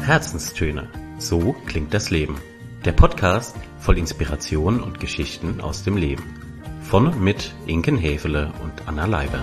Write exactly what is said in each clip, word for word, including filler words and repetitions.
Herzenstöne. So klingt das Leben. Der Podcast voll Inspiration und Geschichten aus dem Leben. Von und mit Inken Häfele und Anna Leiber.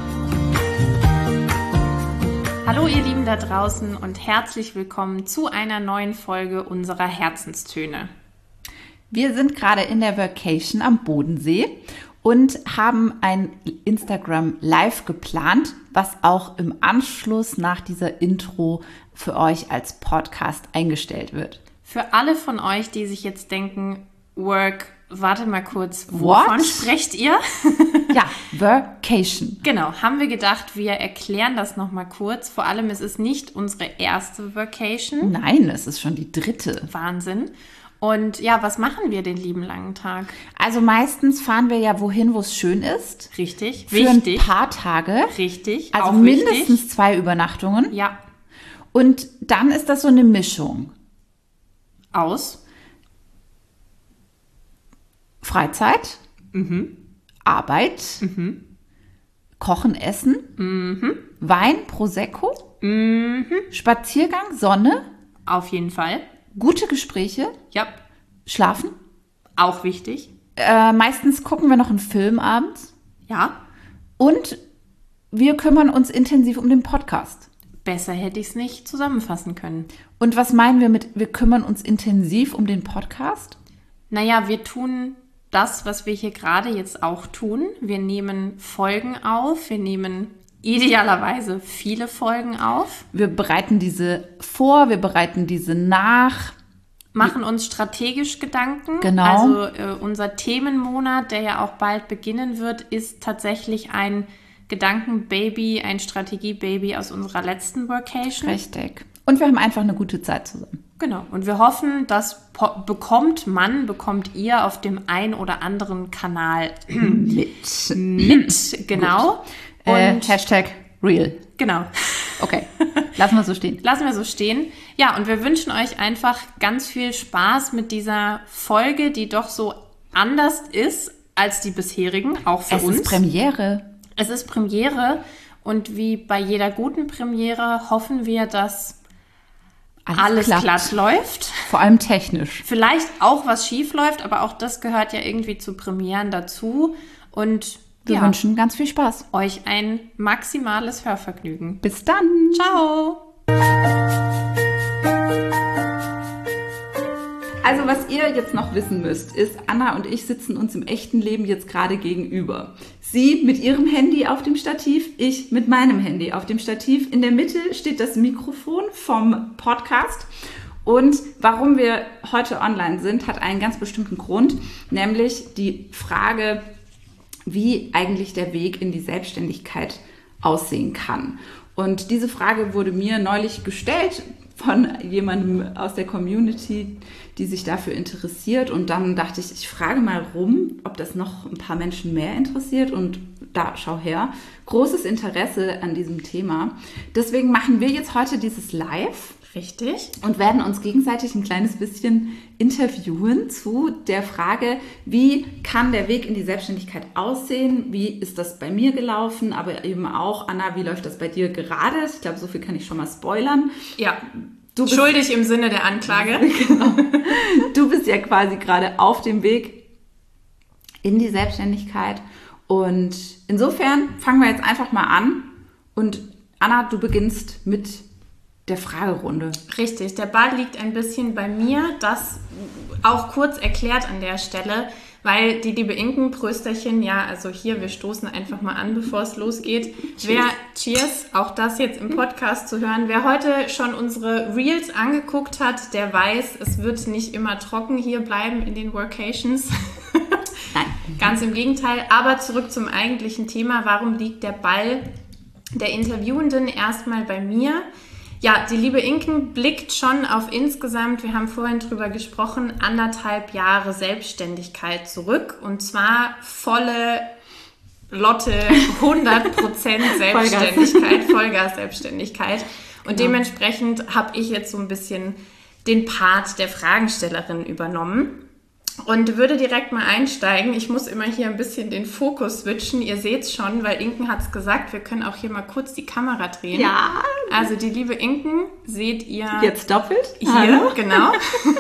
Hallo ihr Lieben da draußen und herzlich willkommen zu einer neuen Folge unserer Herzenstöne. Wir sind gerade in der Vacation am Bodensee und haben ein Instagram Live geplant, was auch im Anschluss nach dieser Intro für euch als Podcast eingestellt wird. Für alle von euch, die sich jetzt denken, Work, warte mal kurz, wovon What? sprecht ihr? Ja, Vacation. Genau, haben wir gedacht, wir erklären das nochmal kurz. Vor allem, es ist nicht unsere erste Vacation. Nein, es ist schon die dritte. Wahnsinn. Und ja, was machen wir den lieben langen Tag? Also meistens fahren wir ja wohin, wo es schön ist. Richtig, Für wichtig. ein paar Tage. Richtig, Also auch mindestens wichtig. zwei Übernachtungen. Ja, Und dann ist das so eine Mischung. aus. Freizeit, Mhm. Arbeit, Mhm. Kochen, Essen, Mhm. Wein, Prosecco, Mhm. Spaziergang, Sonne, Auf jeden Fall. gute Gespräche, Ja, Schlafen. auch wichtig. Äh, meistens gucken wir noch einen Film abends Ja, und wir kümmern uns intensiv um den Podcast. besser hätte ich es nicht zusammenfassen können. Und was meinen wir mit, wir kümmern uns intensiv um den Podcast? Naja, wir tun das, was wir hier gerade jetzt auch tun. Wir nehmen Folgen auf. Wir nehmen idealerweise viele Folgen auf. Wir bereiten diese vor, wir bereiten diese nach. Machen uns strategisch Gedanken. Genau. Also äh, unser Themenmonat, der ja auch bald beginnen wird, ist tatsächlich ein Gedankenbaby, ein Strategiebaby aus unserer letzten Workation. Richtig. Und wir haben einfach eine gute Zeit zusammen. Genau. Und wir hoffen, das po- bekommt man, bekommt ihr auf dem ein oder anderen Kanal Mit. mit. Genau. Äh, Und Hashtag real. genau. Okay, lassen wir so stehen. Lassen wir so stehen. Ja, und wir wünschen euch einfach ganz viel Spaß mit dieser Folge, die doch so anders ist als die bisherigen, auch für Es uns. ist Premiere. Es ist Premiere und wie bei jeder guten Premiere hoffen wir, dass alles klappt. glatt läuft. Vor allem technisch. Vielleicht auch was schief läuft, aber auch das gehört ja irgendwie zu Premieren dazu. Und Wir ja, wünschen ganz viel Spaß. euch ein maximales Hörvergnügen. Bis dann. Ciao! Also was ihr jetzt noch wissen müsst, ist, Anna und ich sitzen uns im echten Leben jetzt gerade gegenüber. Sie mit ihrem Handy auf dem Stativ, ich mit meinem Handy auf dem Stativ. In der Mitte steht das Mikrofon vom Podcast. Und warum wir heute online sind, hat einen ganz bestimmten Grund, nämlich die Frage, wie eigentlich der Weg in die Selbstständigkeit aussehen kann. Und diese Frage wurde mir neulich gestellt von jemandem aus der Community, die sich dafür interessiert. Und dann dachte ich, ich frage mal rum, ob das noch ein paar Menschen mehr interessiert. Und da, schau her, großes Interesse an diesem Thema. Deswegen machen wir jetzt heute dieses Live. Richtig. Und werden uns gegenseitig ein kleines bisschen interviewen zu der Frage, wie kann der Weg in die Selbstständigkeit aussehen? Wie ist das bei mir gelaufen? Aber eben auch, Anna, wie läuft das bei dir gerade? Ich glaube, so viel kann ich schon mal spoilern. Ja, Du bist, schuldig im Sinne der Anklage. genau, du bist ja quasi gerade auf dem Weg in die Selbstständigkeit. Und insofern fangen wir jetzt einfach mal an. Und Anna, du beginnst mit der Fragerunde. Richtig, der Ball liegt ein bisschen bei mir, das auch kurz erklärt an der Stelle, weil die liebe Inken, Prösterchen, ja, also hier, wir stoßen einfach mal an, bevor es losgeht. Cheers. Wer, cheers, auch das jetzt im Podcast zu hören, wer heute schon unsere Reels angeguckt hat, der weiß, es wird nicht immer trocken hier bleiben in den Workations. Nein. Ganz im Gegenteil, aber zurück zum eigentlichen Thema, warum liegt der Ball der Interviewenden erstmal bei mir? Ja, die liebe Inken blickt schon auf insgesamt, wir haben vorhin drüber gesprochen, anderthalb Jahre Selbstständigkeit zurück. Und zwar volle Lotte, hundert Prozent Selbstständigkeit, Vollgas-Selbstständigkeit. Und Genau. dementsprechend habe ich jetzt so ein bisschen den Part der Fragenstellerin übernommen. und würde direkt mal einsteigen. Ich muss immer hier ein bisschen den Fokus switchen. Ihr seht es schon, weil Inken hat es gesagt, wir können auch hier mal kurz die Kamera drehen. Ja. Also die liebe Inken seht ihr jetzt doppelt. Hier, Hallo. Genau.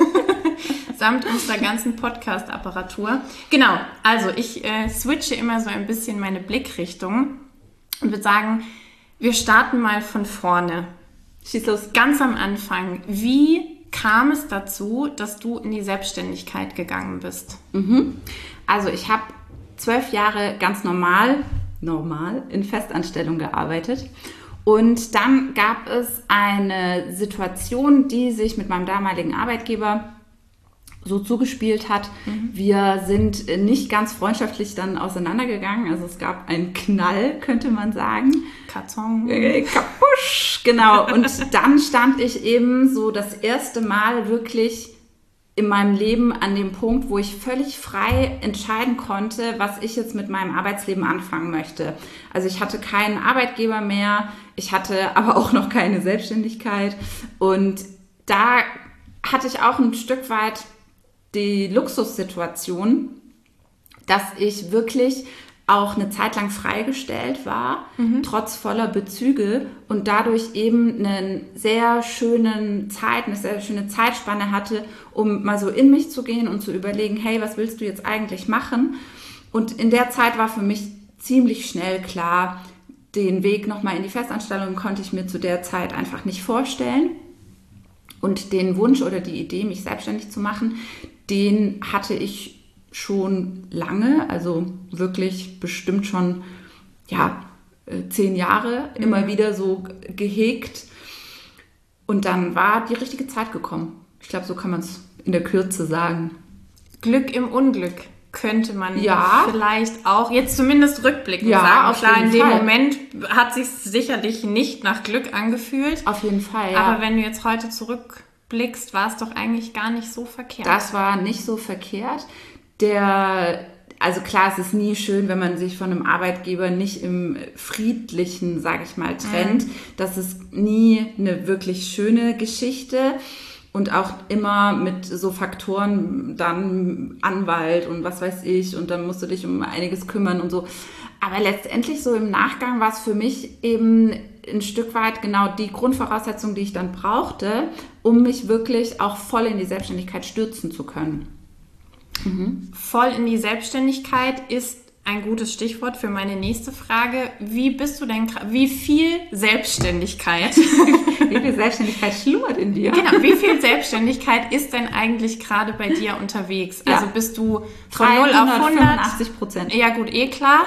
Samt unserer ganzen Podcast-Apparatur. Genau, also ich äh, switche immer so ein bisschen meine Blickrichtung und würde sagen, wir starten mal von vorne. Schieß los. Ganz am Anfang, wie kam es dazu, dass du in die Selbstständigkeit gegangen bist? Mhm. Also ich habe zwölf Jahre ganz normal, normal in Festanstellung gearbeitet. Und dann gab es eine Situation, die sich mit meinem damaligen Arbeitgeber so zugespielt hat. Mhm. Wir sind nicht ganz freundschaftlich dann auseinandergegangen. Also es gab einen Knall, könnte man sagen. Karton. Äh, kapusch, genau. Und dann stand ich eben so das erste Mal wirklich in meinem Leben an dem Punkt, wo ich völlig frei entscheiden konnte, was ich jetzt mit meinem Arbeitsleben anfangen möchte. Also ich hatte keinen Arbeitgeber mehr, ich hatte aber auch noch keine Selbstständigkeit. Und da hatte ich auch ein Stück weit die Luxussituation, dass ich wirklich auch eine Zeit lang freigestellt war, mhm. trotz voller Bezüge und dadurch eben eine sehr schöne Zeit, eine sehr schöne Zeitspanne hatte, um mal so in mich zu gehen und zu überlegen, hey, was willst du jetzt eigentlich machen? Und in der Zeit war für mich ziemlich schnell klar, den Weg nochmal in die Festanstellung konnte ich mir zu der Zeit einfach nicht vorstellen. Und den Wunsch oder die Idee, mich selbstständig zu machen, den hatte ich schon lange, also wirklich bestimmt schon ja, zehn Jahre mhm. immer wieder so gehegt. Und dann war die richtige Zeit gekommen. Ich glaube, so kann man es in der Kürze sagen. Glück im Unglück könnte man ja. vielleicht auch jetzt zumindest rückblickend ja, sagen. Auf Klar, jeden in dem Fall. Moment hat sich sicherlich nicht nach Glück angefühlt. Auf jeden Fall, ja. Aber wenn du jetzt heute zurückblickst, war es doch eigentlich gar nicht so verkehrt. Das war nicht so verkehrt. Der, also klar, es ist nie schön, wenn man sich von einem Arbeitgeber nicht im Friedlichen, sage ich mal, trennt. Mhm. Das ist nie eine wirklich schöne Geschichte. Und auch immer mit so Faktoren, dann Anwalt und was weiß ich, und dann musst du dich um einiges kümmern und so. Aber letztendlich so im Nachgang war es für mich eben ein Stück weit genau die Grundvoraussetzung, die ich dann brauchte, um mich wirklich auch voll in die Selbstständigkeit stürzen zu können. Mhm. Voll in die Selbstständigkeit ist ein gutes Stichwort für meine nächste Frage. Wie bist du denn, wie viel Selbstständigkeit? Wie viel Selbstständigkeit schlummert in dir? Genau, wie viel Selbstständigkeit ist denn eigentlich gerade bei dir unterwegs? Ja. Also bist du von null auf hundert? fünfundachtzig Prozent. Ja gut, eh klar.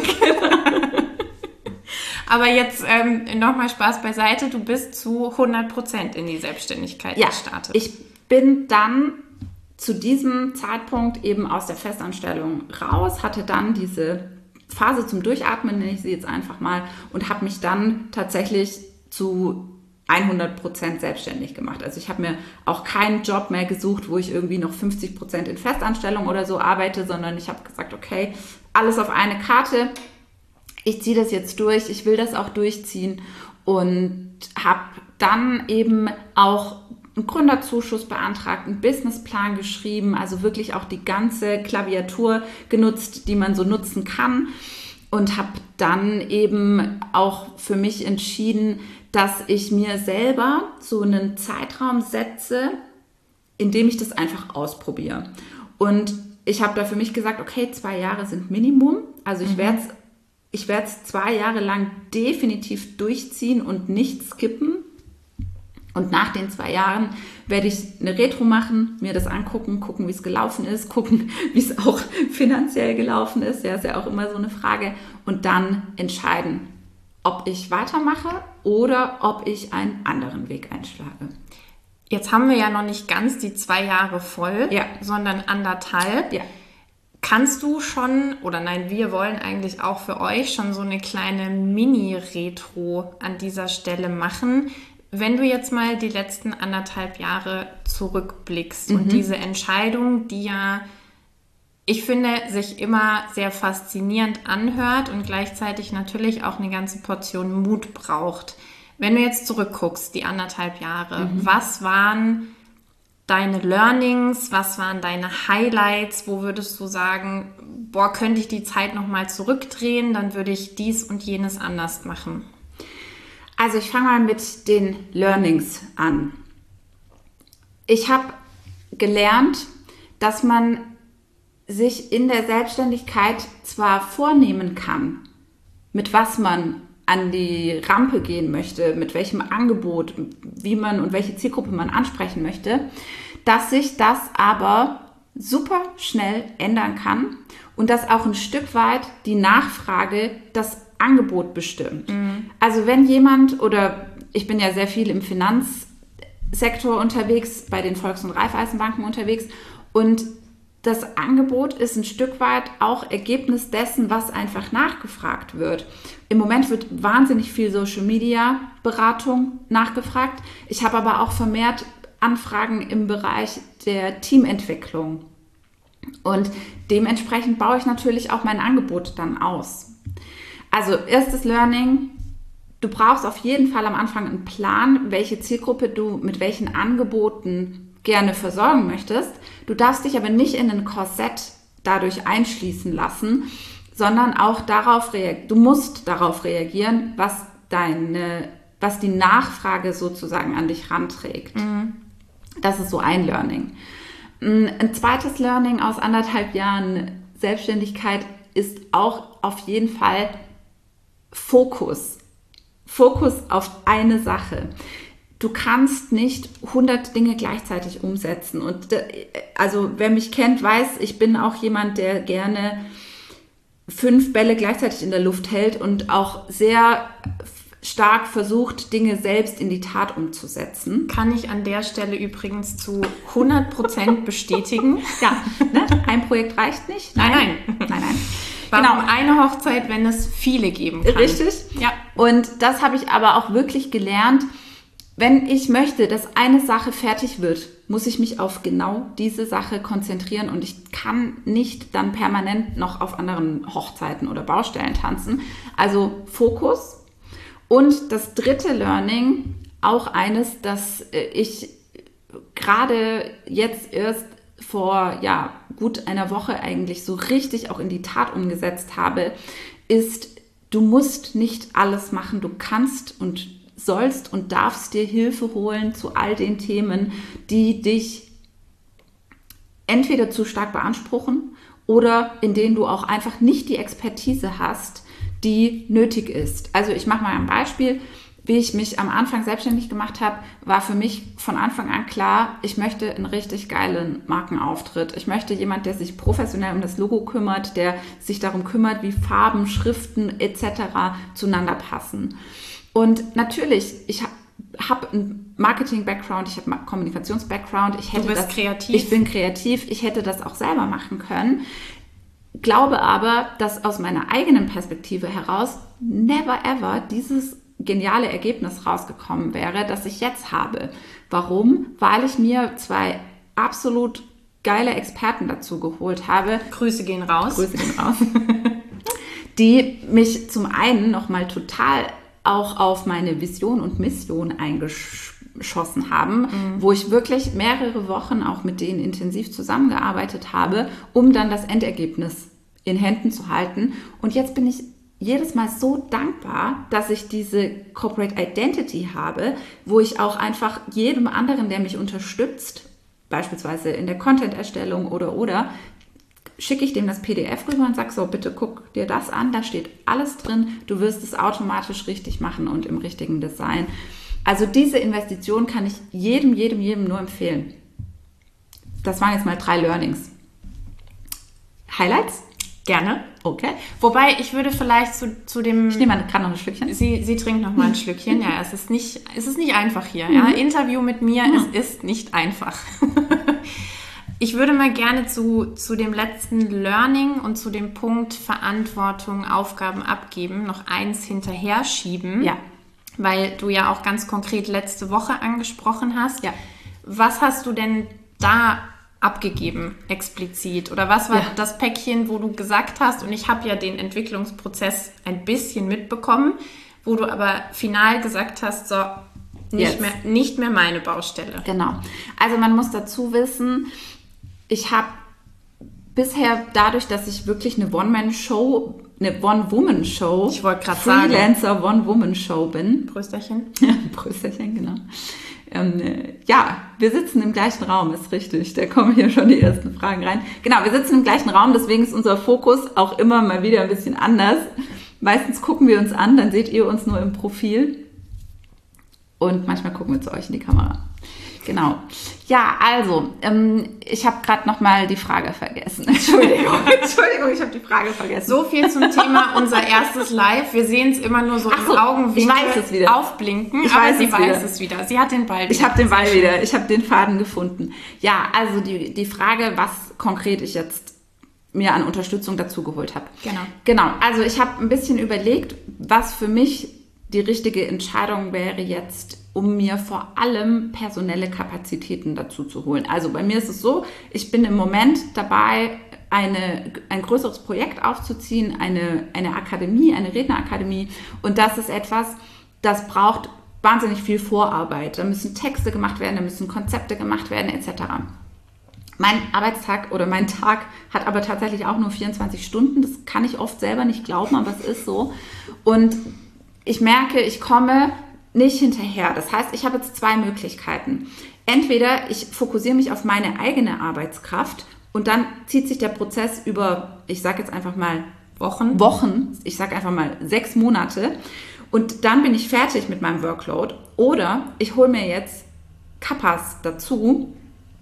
Aber jetzt ähm, nochmal Spaß beiseite, du bist zu hundert Prozent in die Selbstständigkeit ja, gestartet. Ich bin dann zu diesem Zeitpunkt eben aus der Festanstellung raus, hatte dann diese Phase zum Durchatmen, nenne ich sie jetzt einfach mal, und habe mich dann tatsächlich zu hundert Prozent selbstständig gemacht. Also ich habe mir auch keinen Job mehr gesucht, wo ich irgendwie noch fünfzig Prozent in Festanstellung oder so arbeite, sondern ich habe gesagt, okay, alles auf eine Karte, ich ziehe das jetzt durch, ich will das auch durchziehen und habe dann eben auch einen Gründerzuschuss beantragt, einen Businessplan geschrieben, also wirklich auch die ganze Klaviatur genutzt, die man so nutzen kann, und habe dann eben auch für mich entschieden, dass ich mir selber so einen Zeitraum setze, in dem ich das einfach ausprobiere. Und ich habe da für mich gesagt, okay, zwei Jahre sind Minimum, also ich werde es ich werde es zwei Jahre lang definitiv durchziehen und nicht skippen. Und nach den zwei Jahren werde ich eine Retro machen, mir das angucken, gucken, wie es gelaufen ist, gucken, wie es auch finanziell gelaufen ist. Ja, ist ja auch immer so eine Frage. Und dann entscheiden, ob ich weitermache oder ob ich einen anderen Weg einschlage. Jetzt haben wir ja noch nicht ganz die zwei Jahre voll, ja. sondern anderthalb. Ja. Kannst du schon, oder nein, wir wollen eigentlich auch für euch schon so eine kleine Mini-Retro an dieser Stelle machen. Wenn du jetzt mal die letzten anderthalb Jahre zurückblickst mhm. und diese Entscheidung, die ja, ich finde, sich immer sehr faszinierend anhört und gleichzeitig natürlich auch eine ganze Portion Mut braucht. Wenn du jetzt zurückguckst, die anderthalb Jahre, mhm. was waren deine Learnings? Was waren deine Highlights? Wo würdest du sagen, boah, könnte ich die Zeit nochmal zurückdrehen, dann würde ich dies und jenes anders machen? Also ich fange mal mit den Learnings an. Ich habe gelernt, dass man sich in der Selbstständigkeit zwar vornehmen kann, mit was man an die Rampe gehen möchte, mit welchem Angebot, wie man und welche Zielgruppe man ansprechen möchte, dass sich das aber super schnell ändern kann und dass auch ein Stück weit die Nachfrage das Angebot bestimmt. Mhm. Also wenn jemand, oder ich bin ja sehr viel im Finanzsektor unterwegs, bei den Volks- und Raiffeisenbanken unterwegs, und das Angebot ist ein Stück weit auch Ergebnis dessen, was einfach nachgefragt wird. Im Moment wird wahnsinnig viel Social-Media-Beratung nachgefragt. Ich habe aber auch vermehrt Anfragen im Bereich der Teamentwicklung. Und dementsprechend baue ich natürlich auch mein Angebot dann aus. Also erstes Learning, du brauchst auf jeden Fall am Anfang einen Plan, welche Zielgruppe du mit welchen Angeboten gerne versorgen möchtest. Du darfst dich aber nicht in ein Korsett dadurch einschließen lassen, sondern auch darauf reagieren. Du musst darauf reagieren, was deine, was die Nachfrage sozusagen an dich ranträgt. Mhm. Das ist so ein Learning. Ein zweites Learning aus anderthalb Jahren Selbstständigkeit ist auch auf jeden Fall Fokus. Fokus auf eine Sache. Du kannst nicht hundert Dinge gleichzeitig umsetzen. Und also wer mich kennt, weiß, ich bin auch jemand, der gerne fünf Bälle gleichzeitig in der Luft hält und auch sehr stark versucht, Dinge selbst in die Tat umzusetzen. Kann ich an der Stelle übrigens zu hundert Prozent bestätigen. Ja, ne? Ein Projekt reicht nicht. Nein, nein. Nein, nein. nein. Warum genau. Eine Hochzeit, wenn es viele geben kann? Richtig. Ja. Und das habe ich aber auch wirklich gelernt. Wenn ich möchte, dass eine Sache fertig wird, muss ich mich auf genau diese Sache konzentrieren und ich kann nicht dann permanent noch auf anderen Hochzeiten oder Baustellen tanzen. Also Fokus. Und das dritte Learning, auch eines, das ich gerade jetzt erst vor ja, gut einer Woche eigentlich so richtig auch in die Tat umgesetzt habe, ist, du musst nicht alles machen. Du kannst und sollst und darfst dir Hilfe holen zu all den Themen, die dich entweder zu stark beanspruchen oder in denen du auch einfach nicht die Expertise hast, die nötig ist. Also ich mache mal ein Beispiel. Wie ich mich am Anfang selbstständig gemacht habe, war für mich von Anfang an klar, ich möchte einen richtig geilen Markenauftritt. Ich möchte jemand, der sich professionell um das Logo kümmert, der sich darum kümmert, wie Farben, Schriften et cetera zueinander passen. Und natürlich, ich habe hab einen Marketing-Background, ich habe einen Kommunikations-Background. Ich hätte du bist das, kreativ. Ich bin kreativ, ich hätte das auch selber machen können. Glaube aber, dass aus meiner eigenen Perspektive heraus never ever dieses geniale Ergebnis rausgekommen wäre, das ich jetzt habe. Warum? Weil ich mir zwei absolut geile Experten dazu geholt habe. Grüße gehen raus. Grüße gehen raus. Die mich zum einen nochmal total auch auf meine Vision und Mission eingeschossen haben, mhm. wo ich wirklich mehrere Wochen auch mit denen intensiv zusammengearbeitet habe, um dann das Endergebnis in Händen zu halten. Und jetzt bin ich jedes Mal so dankbar, dass ich diese Corporate Identity habe, wo ich auch einfach jedem anderen, der mich unterstützt, beispielsweise in der Content-Erstellung oder, oder, schicke ich dem das P D F rüber und sage so, bitte guck dir das an, da steht alles drin, du wirst es automatisch richtig machen und im richtigen Design. Also diese Investition kann ich jedem, jedem, jedem nur empfehlen. Das waren jetzt mal drei Learnings. Highlights? Gerne. Okay. Wobei, ich würde vielleicht zu, zu dem... Ich nehme gerade noch ein Schlückchen. Sie, sie trinkt noch mal ein Schlückchen. Ja, es ist nicht, es ist nicht einfach hier. Ja? Mhm. Interview mit mir, mhm. es ist nicht einfach. Ich würde mal gerne zu, zu dem letzten Learning und zu dem Punkt Verantwortung, Aufgaben abgeben, noch eins hinterher schieben. Ja. Weil du ja auch ganz konkret letzte Woche angesprochen hast. Ja. Was hast du denn da abgegeben, explizit? Oder was war ja. das Päckchen, wo du gesagt hast, und ich habe ja den Entwicklungsprozess ein bisschen mitbekommen, wo du aber final gesagt hast, so, Nicht mehr, nicht mehr meine Baustelle. Genau. Also man muss dazu wissen, ich habe bisher dadurch, dass ich wirklich eine One-Man-Show, eine One-Woman-Show, ich wollte gerade sagen, Freelancer One-Woman-Show bin. Prösterchen. Prösterchen, genau. Ähm, ja, wir sitzen im gleichen Raum, ist richtig. Da kommen hier schon die ersten Fragen rein. Genau, wir sitzen im gleichen Raum, deswegen ist unser Fokus auch immer mal wieder ein bisschen anders. Meistens gucken wir uns an, dann seht ihr uns nur im Profil. Und manchmal gucken wir zu euch in die Kamera. Genau. Ja, also, ähm, ich habe gerade nochmal die Frage vergessen. Entschuldigung, Entschuldigung, ich habe die Frage vergessen. So viel zum Thema unser erstes Live. Wir sehen es immer nur so, so im Augenwinkel aufblinken, ich aber weiß sie es weiß wieder. es wieder. Sie hat den Ball wieder. Ich habe den Ball wieder. Ich habe den Faden gefunden. Ja, also die, die Frage, was konkret ich jetzt mir an Unterstützung dazu geholt habe. Genau. Genau, also ich habe ein bisschen überlegt, was für mich die richtige Entscheidung wäre jetzt, um mir vor allem personelle Kapazitäten dazu zu holen. Also bei mir ist es so, ich bin im Moment dabei, eine, ein größeres Projekt aufzuziehen, eine, eine Akademie, eine Rednerakademie. Und das ist etwas, das braucht wahnsinnig viel Vorarbeit. Da müssen Texte gemacht werden, da müssen Konzepte gemacht werden, et cetera. Mein Arbeitstag oder mein Tag hat aber tatsächlich auch nur vierundzwanzig Stunden. Das kann ich oft selber nicht glauben, aber es ist so. Und ich merke, ich komme nicht hinterher. Das heißt, ich habe jetzt zwei Möglichkeiten. Entweder ich fokussiere mich auf meine eigene Arbeitskraft und dann zieht sich der Prozess über, ich sage jetzt einfach mal Wochen, Wochen, ich sage einfach mal sechs Monate und dann bin ich fertig mit meinem Workload. Oder ich hole mir jetzt Kappas dazu,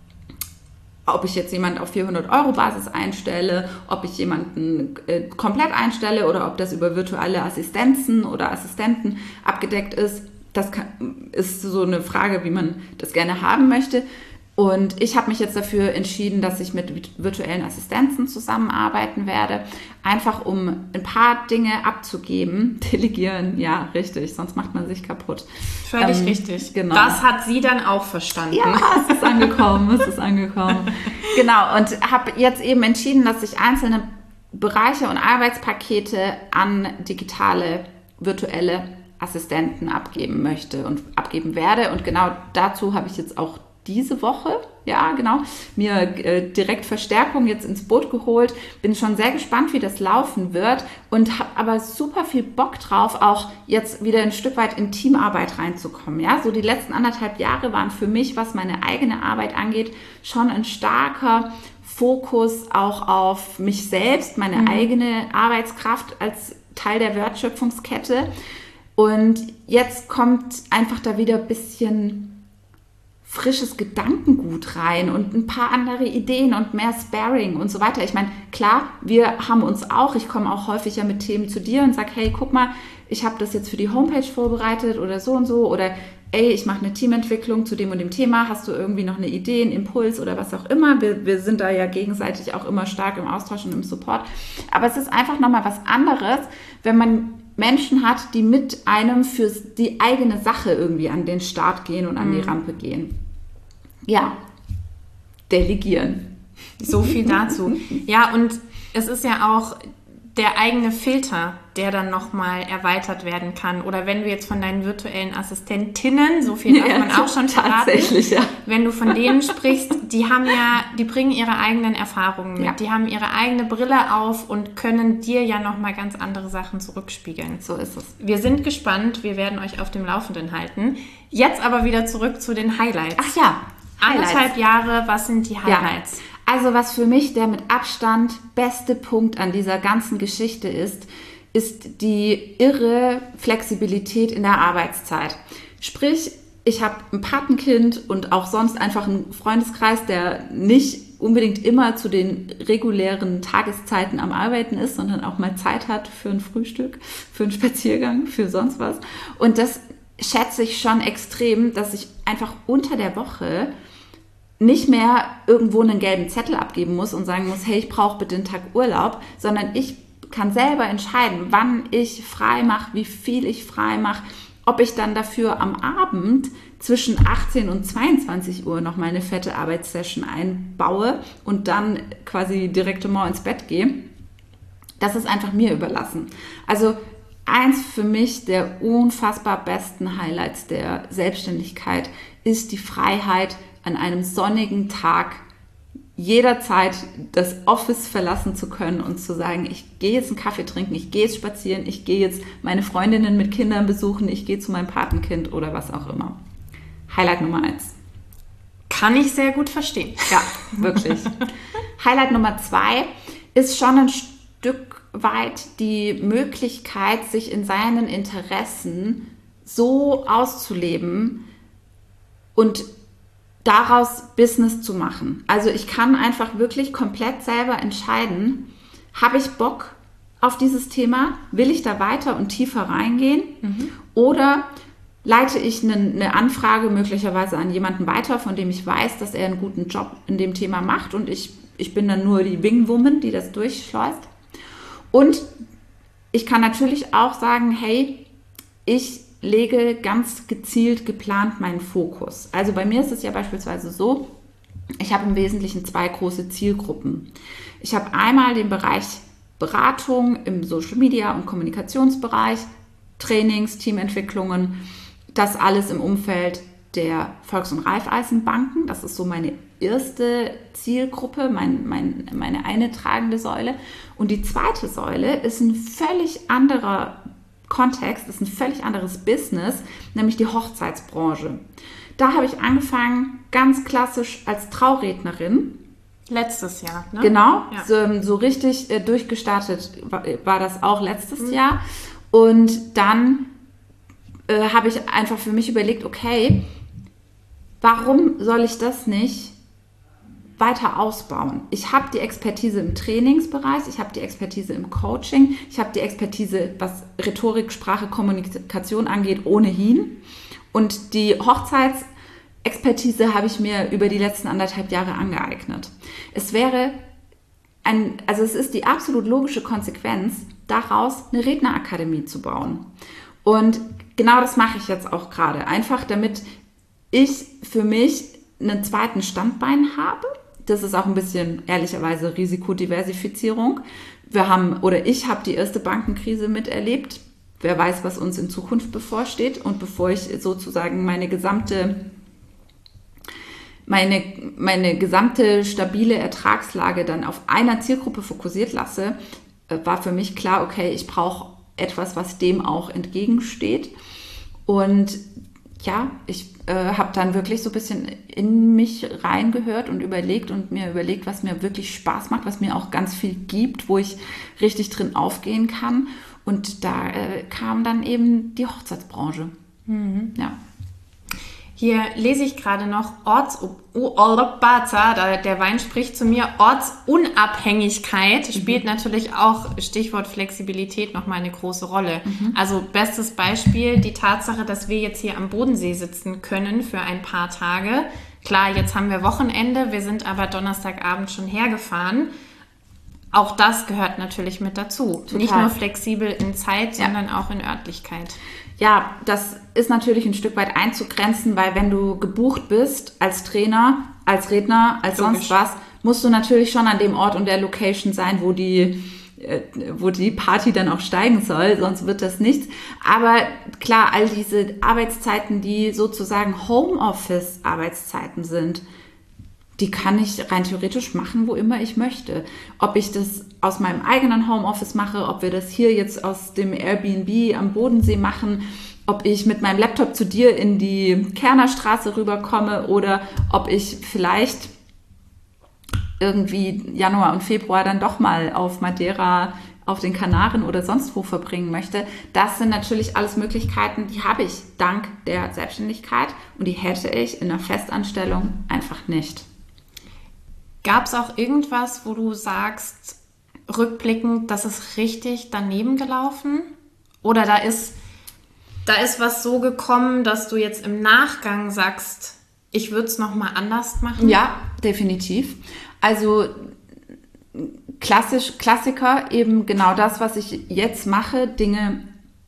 ob ich jetzt jemanden auf vierhundert Euro Basis einstelle, ob ich jemanden äh, komplett einstelle oder ob das über virtuelle Assistenzen oder Assistenten abgedeckt ist. Das kann, ist so eine Frage, wie man das gerne haben möchte. Und ich habe mich jetzt dafür entschieden, dass ich mit virtuellen Assistenzen zusammenarbeiten werde, einfach um ein paar Dinge abzugeben. Delegieren, ja, richtig, sonst macht man sich kaputt. Völlig ähm, richtig. Genau. Das hat sie dann auch verstanden. Ja, es ist angekommen, es ist angekommen. Genau, und habe jetzt eben entschieden, dass ich einzelne Bereiche und Arbeitspakete an digitale, virtuelle Assistenten abgeben möchte und abgeben werde. Und genau dazu habe ich jetzt auch diese Woche, ja genau, mir äh, direkt Verstärkung jetzt ins Boot geholt. Bin schon sehr gespannt, wie das laufen wird und habe aber super viel Bock drauf, auch jetzt wieder ein Stück weit in Teamarbeit reinzukommen. Ja, so die letzten anderthalb Jahre waren für mich, was meine eigene Arbeit angeht, schon ein starker Fokus auch auf mich selbst, meine mhm. eigene Arbeitskraft als Teil der Wertschöpfungskette. Und jetzt kommt einfach da wieder ein bisschen frisches Gedankengut rein und ein paar andere Ideen und mehr Sparring und so weiter. Ich meine, klar, wir haben uns auch, ich komme auch häufig ja mit Themen zu dir und sage, hey, guck mal, ich habe das jetzt für die Homepage vorbereitet oder so und so oder ey, ich mache eine Teamentwicklung zu dem und dem Thema, hast du irgendwie noch eine Idee, einen Impuls oder was auch immer. Wir, wir sind da ja gegenseitig auch immer stark im Austausch und im Support. Aber es ist einfach nochmal was anderes, wenn man Menschen hat, die mit einem für die eigene Sache irgendwie an den Start gehen und an die Rampe gehen. Ja, delegieren. So viel dazu. Ja, und es ist ja auch der eigene Filter, der dann nochmal erweitert werden kann. Oder wenn du jetzt von deinen virtuellen Assistentinnen, so viel darf ja, man auch schon verraten, tatsächlich, ja. Wenn du von denen sprichst, die haben ja, die bringen ihre eigenen Erfahrungen mit, ja. Die haben ihre eigene Brille auf und können dir ja nochmal ganz andere Sachen zurückspiegeln. So ist es. Wir sind gespannt, wir werden euch auf dem Laufenden halten. Jetzt aber wieder zurück zu den Highlights. Ach ja, Highlights. Anderthalb Jahre, was sind die Highlights? Ja. Also was für mich der mit Abstand beste Punkt an dieser ganzen Geschichte ist, ist die irre Flexibilität in der Arbeitszeit. Sprich, ich habe ein Patenkind und auch sonst einfach einen Freundeskreis, der nicht unbedingt immer zu den regulären Tageszeiten am Arbeiten ist, sondern auch mal Zeit hat für ein Frühstück, für einen Spaziergang, für sonst was. Und das schätze ich schon extrem, dass ich einfach unter der Woche nicht mehr irgendwo einen gelben Zettel abgeben muss und sagen muss, hey, ich brauche bitte einen Tag Urlaub, sondern ich kann selber entscheiden, wann ich frei mache, wie viel ich frei mache, ob ich dann dafür am Abend zwischen achtzehn und zweiundzwanzig Uhr noch mal eine fette Arbeitssession einbaue und dann quasi direktement ins Bett gehe. Das ist einfach mir überlassen. Also eins für mich der unfassbar besten Highlights der Selbstständigkeit ist die Freiheit, an einem sonnigen Tag jederzeit das Office verlassen zu können und zu sagen, ich gehe jetzt einen Kaffee trinken, ich gehe jetzt spazieren, ich gehe jetzt meine Freundinnen mit Kindern besuchen, ich gehe zu meinem Patenkind oder was auch immer. Highlight Nummer eins. Kann ich sehr gut verstehen. Ja, wirklich. Highlight Nummer zwei ist schon ein Stück weit die Möglichkeit, sich in seinen Interessen so auszuleben und daraus Business zu machen. Also ich kann einfach wirklich komplett selber entscheiden, habe ich Bock auf dieses Thema, will ich da weiter und tiefer reingehen mhm. oder leite ich eine, eine Anfrage möglicherweise an jemanden weiter, von dem ich weiß, dass er einen guten Job in dem Thema macht und ich, ich bin dann nur die Wingwoman, die das durchschleust. Und ich kann natürlich auch sagen, hey, ich lege ganz gezielt geplant meinen Fokus. Also bei mir ist es ja beispielsweise so, ich habe im Wesentlichen zwei große Zielgruppen. Ich habe einmal den Bereich Beratung im Social Media und Kommunikationsbereich, Trainings, Teamentwicklungen, das alles im Umfeld der Volks- und Raiffeisenbanken. Das ist so meine erste Zielgruppe, mein, mein, meine eine tragende Säule. Und die zweite Säule ist ein völlig anderer Kontext, ist ein völlig anderes Business, nämlich die Hochzeitsbranche. Da habe ich angefangen, ganz klassisch als Traurednerin. Letztes Jahr, ne? Genau, ja. so, so richtig äh, durchgestartet war, war das auch letztes mhm. Jahr. Und dann äh, habe ich einfach für mich überlegt, okay, warum soll ich das nicht weiter ausbauen? Ich habe die Expertise im Trainingsbereich, ich habe die Expertise im Coaching, ich habe die Expertise, was Rhetorik, Sprache, Kommunikation angeht, ohnehin. Und die Hochzeitsexpertise habe ich mir über die letzten anderthalb Jahre angeeignet. Es wäre ein, also es ist die absolut logische Konsequenz, daraus eine Rednerakademie zu bauen. Und genau das mache ich jetzt auch gerade. Einfach damit ich für mich einen zweiten Standbein habe. Das ist auch ein bisschen, ehrlicherweise, Risikodiversifizierung. Wir haben, oder ich habe die erste Bankenkrise miterlebt. Wer weiß, was uns in Zukunft bevorsteht. Und bevor ich sozusagen meine gesamte, meine, meine gesamte stabile Ertragslage dann auf einer Zielgruppe fokussiert lasse, war für mich klar, okay, ich brauche etwas, was dem auch entgegensteht. Und ja, ich äh, habe dann wirklich so ein bisschen in mich reingehört und überlegt und mir überlegt, was mir wirklich Spaß macht, was mir auch ganz viel gibt, wo ich richtig drin aufgehen kann. Und da äh, kam dann eben die Hochzeitsbranche. Mhm. Ja. Hier lese ich gerade noch Orts, der Wein spricht zu mir, Ortsunabhängigkeit spielt mhm. natürlich auch, Stichwort Flexibilität, nochmal eine große Rolle. Mhm. Also bestes Beispiel, die Tatsache, dass wir jetzt hier am Bodensee sitzen können für ein paar Tage. Klar, jetzt haben wir Wochenende, wir sind aber Donnerstagabend schon hergefahren. Auch das gehört natürlich mit dazu. Total. Nicht nur flexibel in Zeit, sondern ja. auch in Örtlichkeit. Ja, das ist natürlich ein Stück weit einzugrenzen, weil wenn du gebucht bist als Trainer, als Redner, als Logisch. sonst was, musst du natürlich schon an dem Ort und der Location sein, wo die, äh, wo die Party dann auch steigen soll, sonst wird das nichts. Aber klar, all diese Arbeitszeiten, die sozusagen Homeoffice-Arbeitszeiten sind, die kann ich rein theoretisch machen, wo immer ich möchte. Ob ich das aus meinem eigenen Homeoffice mache, ob wir das hier jetzt aus dem Airbnb am Bodensee machen, ob ich mit meinem Laptop zu dir in die Kernerstraße rüberkomme oder ob ich vielleicht irgendwie Januar und Februar dann doch mal auf Madeira, auf den Kanaren oder sonst wo verbringen möchte. Das sind natürlich alles Möglichkeiten, die habe ich dank der Selbstständigkeit und die hätte ich in einer Festanstellung einfach nicht. Gab es auch irgendwas, wo du sagst, rückblickend, das ist richtig daneben gelaufen? Oder da ist, da ist was so gekommen, dass du jetzt im Nachgang sagst, ich würde es nochmal anders machen? Ja, definitiv. Also klassisch, Klassiker, eben genau das, was ich jetzt mache, Dinge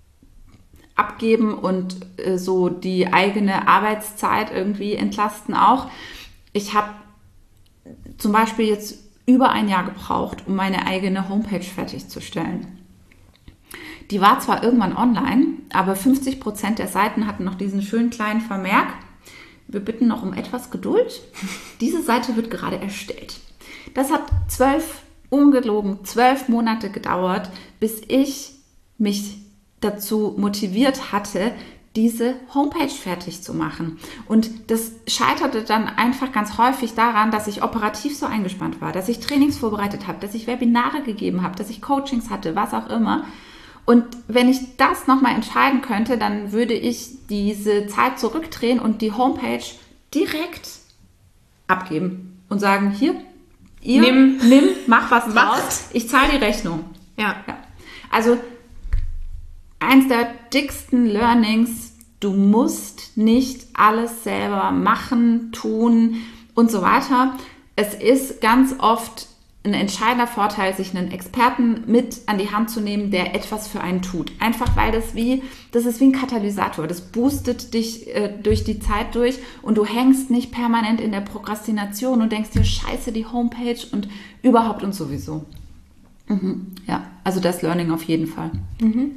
abgeben und äh, so die eigene Arbeitszeit irgendwie entlasten auch. Ich habe zum Beispiel jetzt über ein Jahr gebraucht, um meine eigene Homepage fertigzustellen. Die war zwar irgendwann online, aber fünfzig Prozent der Seiten hatten noch diesen schönen kleinen Vermerk. Wir bitten noch um etwas Geduld. Diese Seite wird gerade erstellt. Das hat zwölf, ungelogen, zwölf Monate gedauert, bis ich mich dazu motiviert hatte, diese Homepage fertig zu machen. Und das scheiterte dann einfach ganz häufig daran, dass ich operativ so eingespannt war, dass ich Trainings vorbereitet habe, dass ich Webinare gegeben habe, dass ich Coachings hatte, was auch immer. Und wenn ich das nochmal entscheiden könnte, dann würde ich diese Zeit zurückdrehen und die Homepage direkt abgeben und sagen, hier, ihr, Nimm. nimm, mach was Mach. draus, ich zahle die Rechnung. Ja. Ja. Also eins der dicksten Learnings, du musst nicht alles selber machen, tun und so weiter. Es ist ganz oft ein entscheidender Vorteil, sich einen Experten mit an die Hand zu nehmen, der etwas für einen tut. Einfach weil das wie, das ist wie ein Katalysator. Das boostet dich äh, durch die Zeit durch und du hängst nicht permanent in der Prokrastination und denkst dir, scheiße, die Homepage und überhaupt und sowieso. Mhm. Ja, also das Learning auf jeden Fall. Mhm.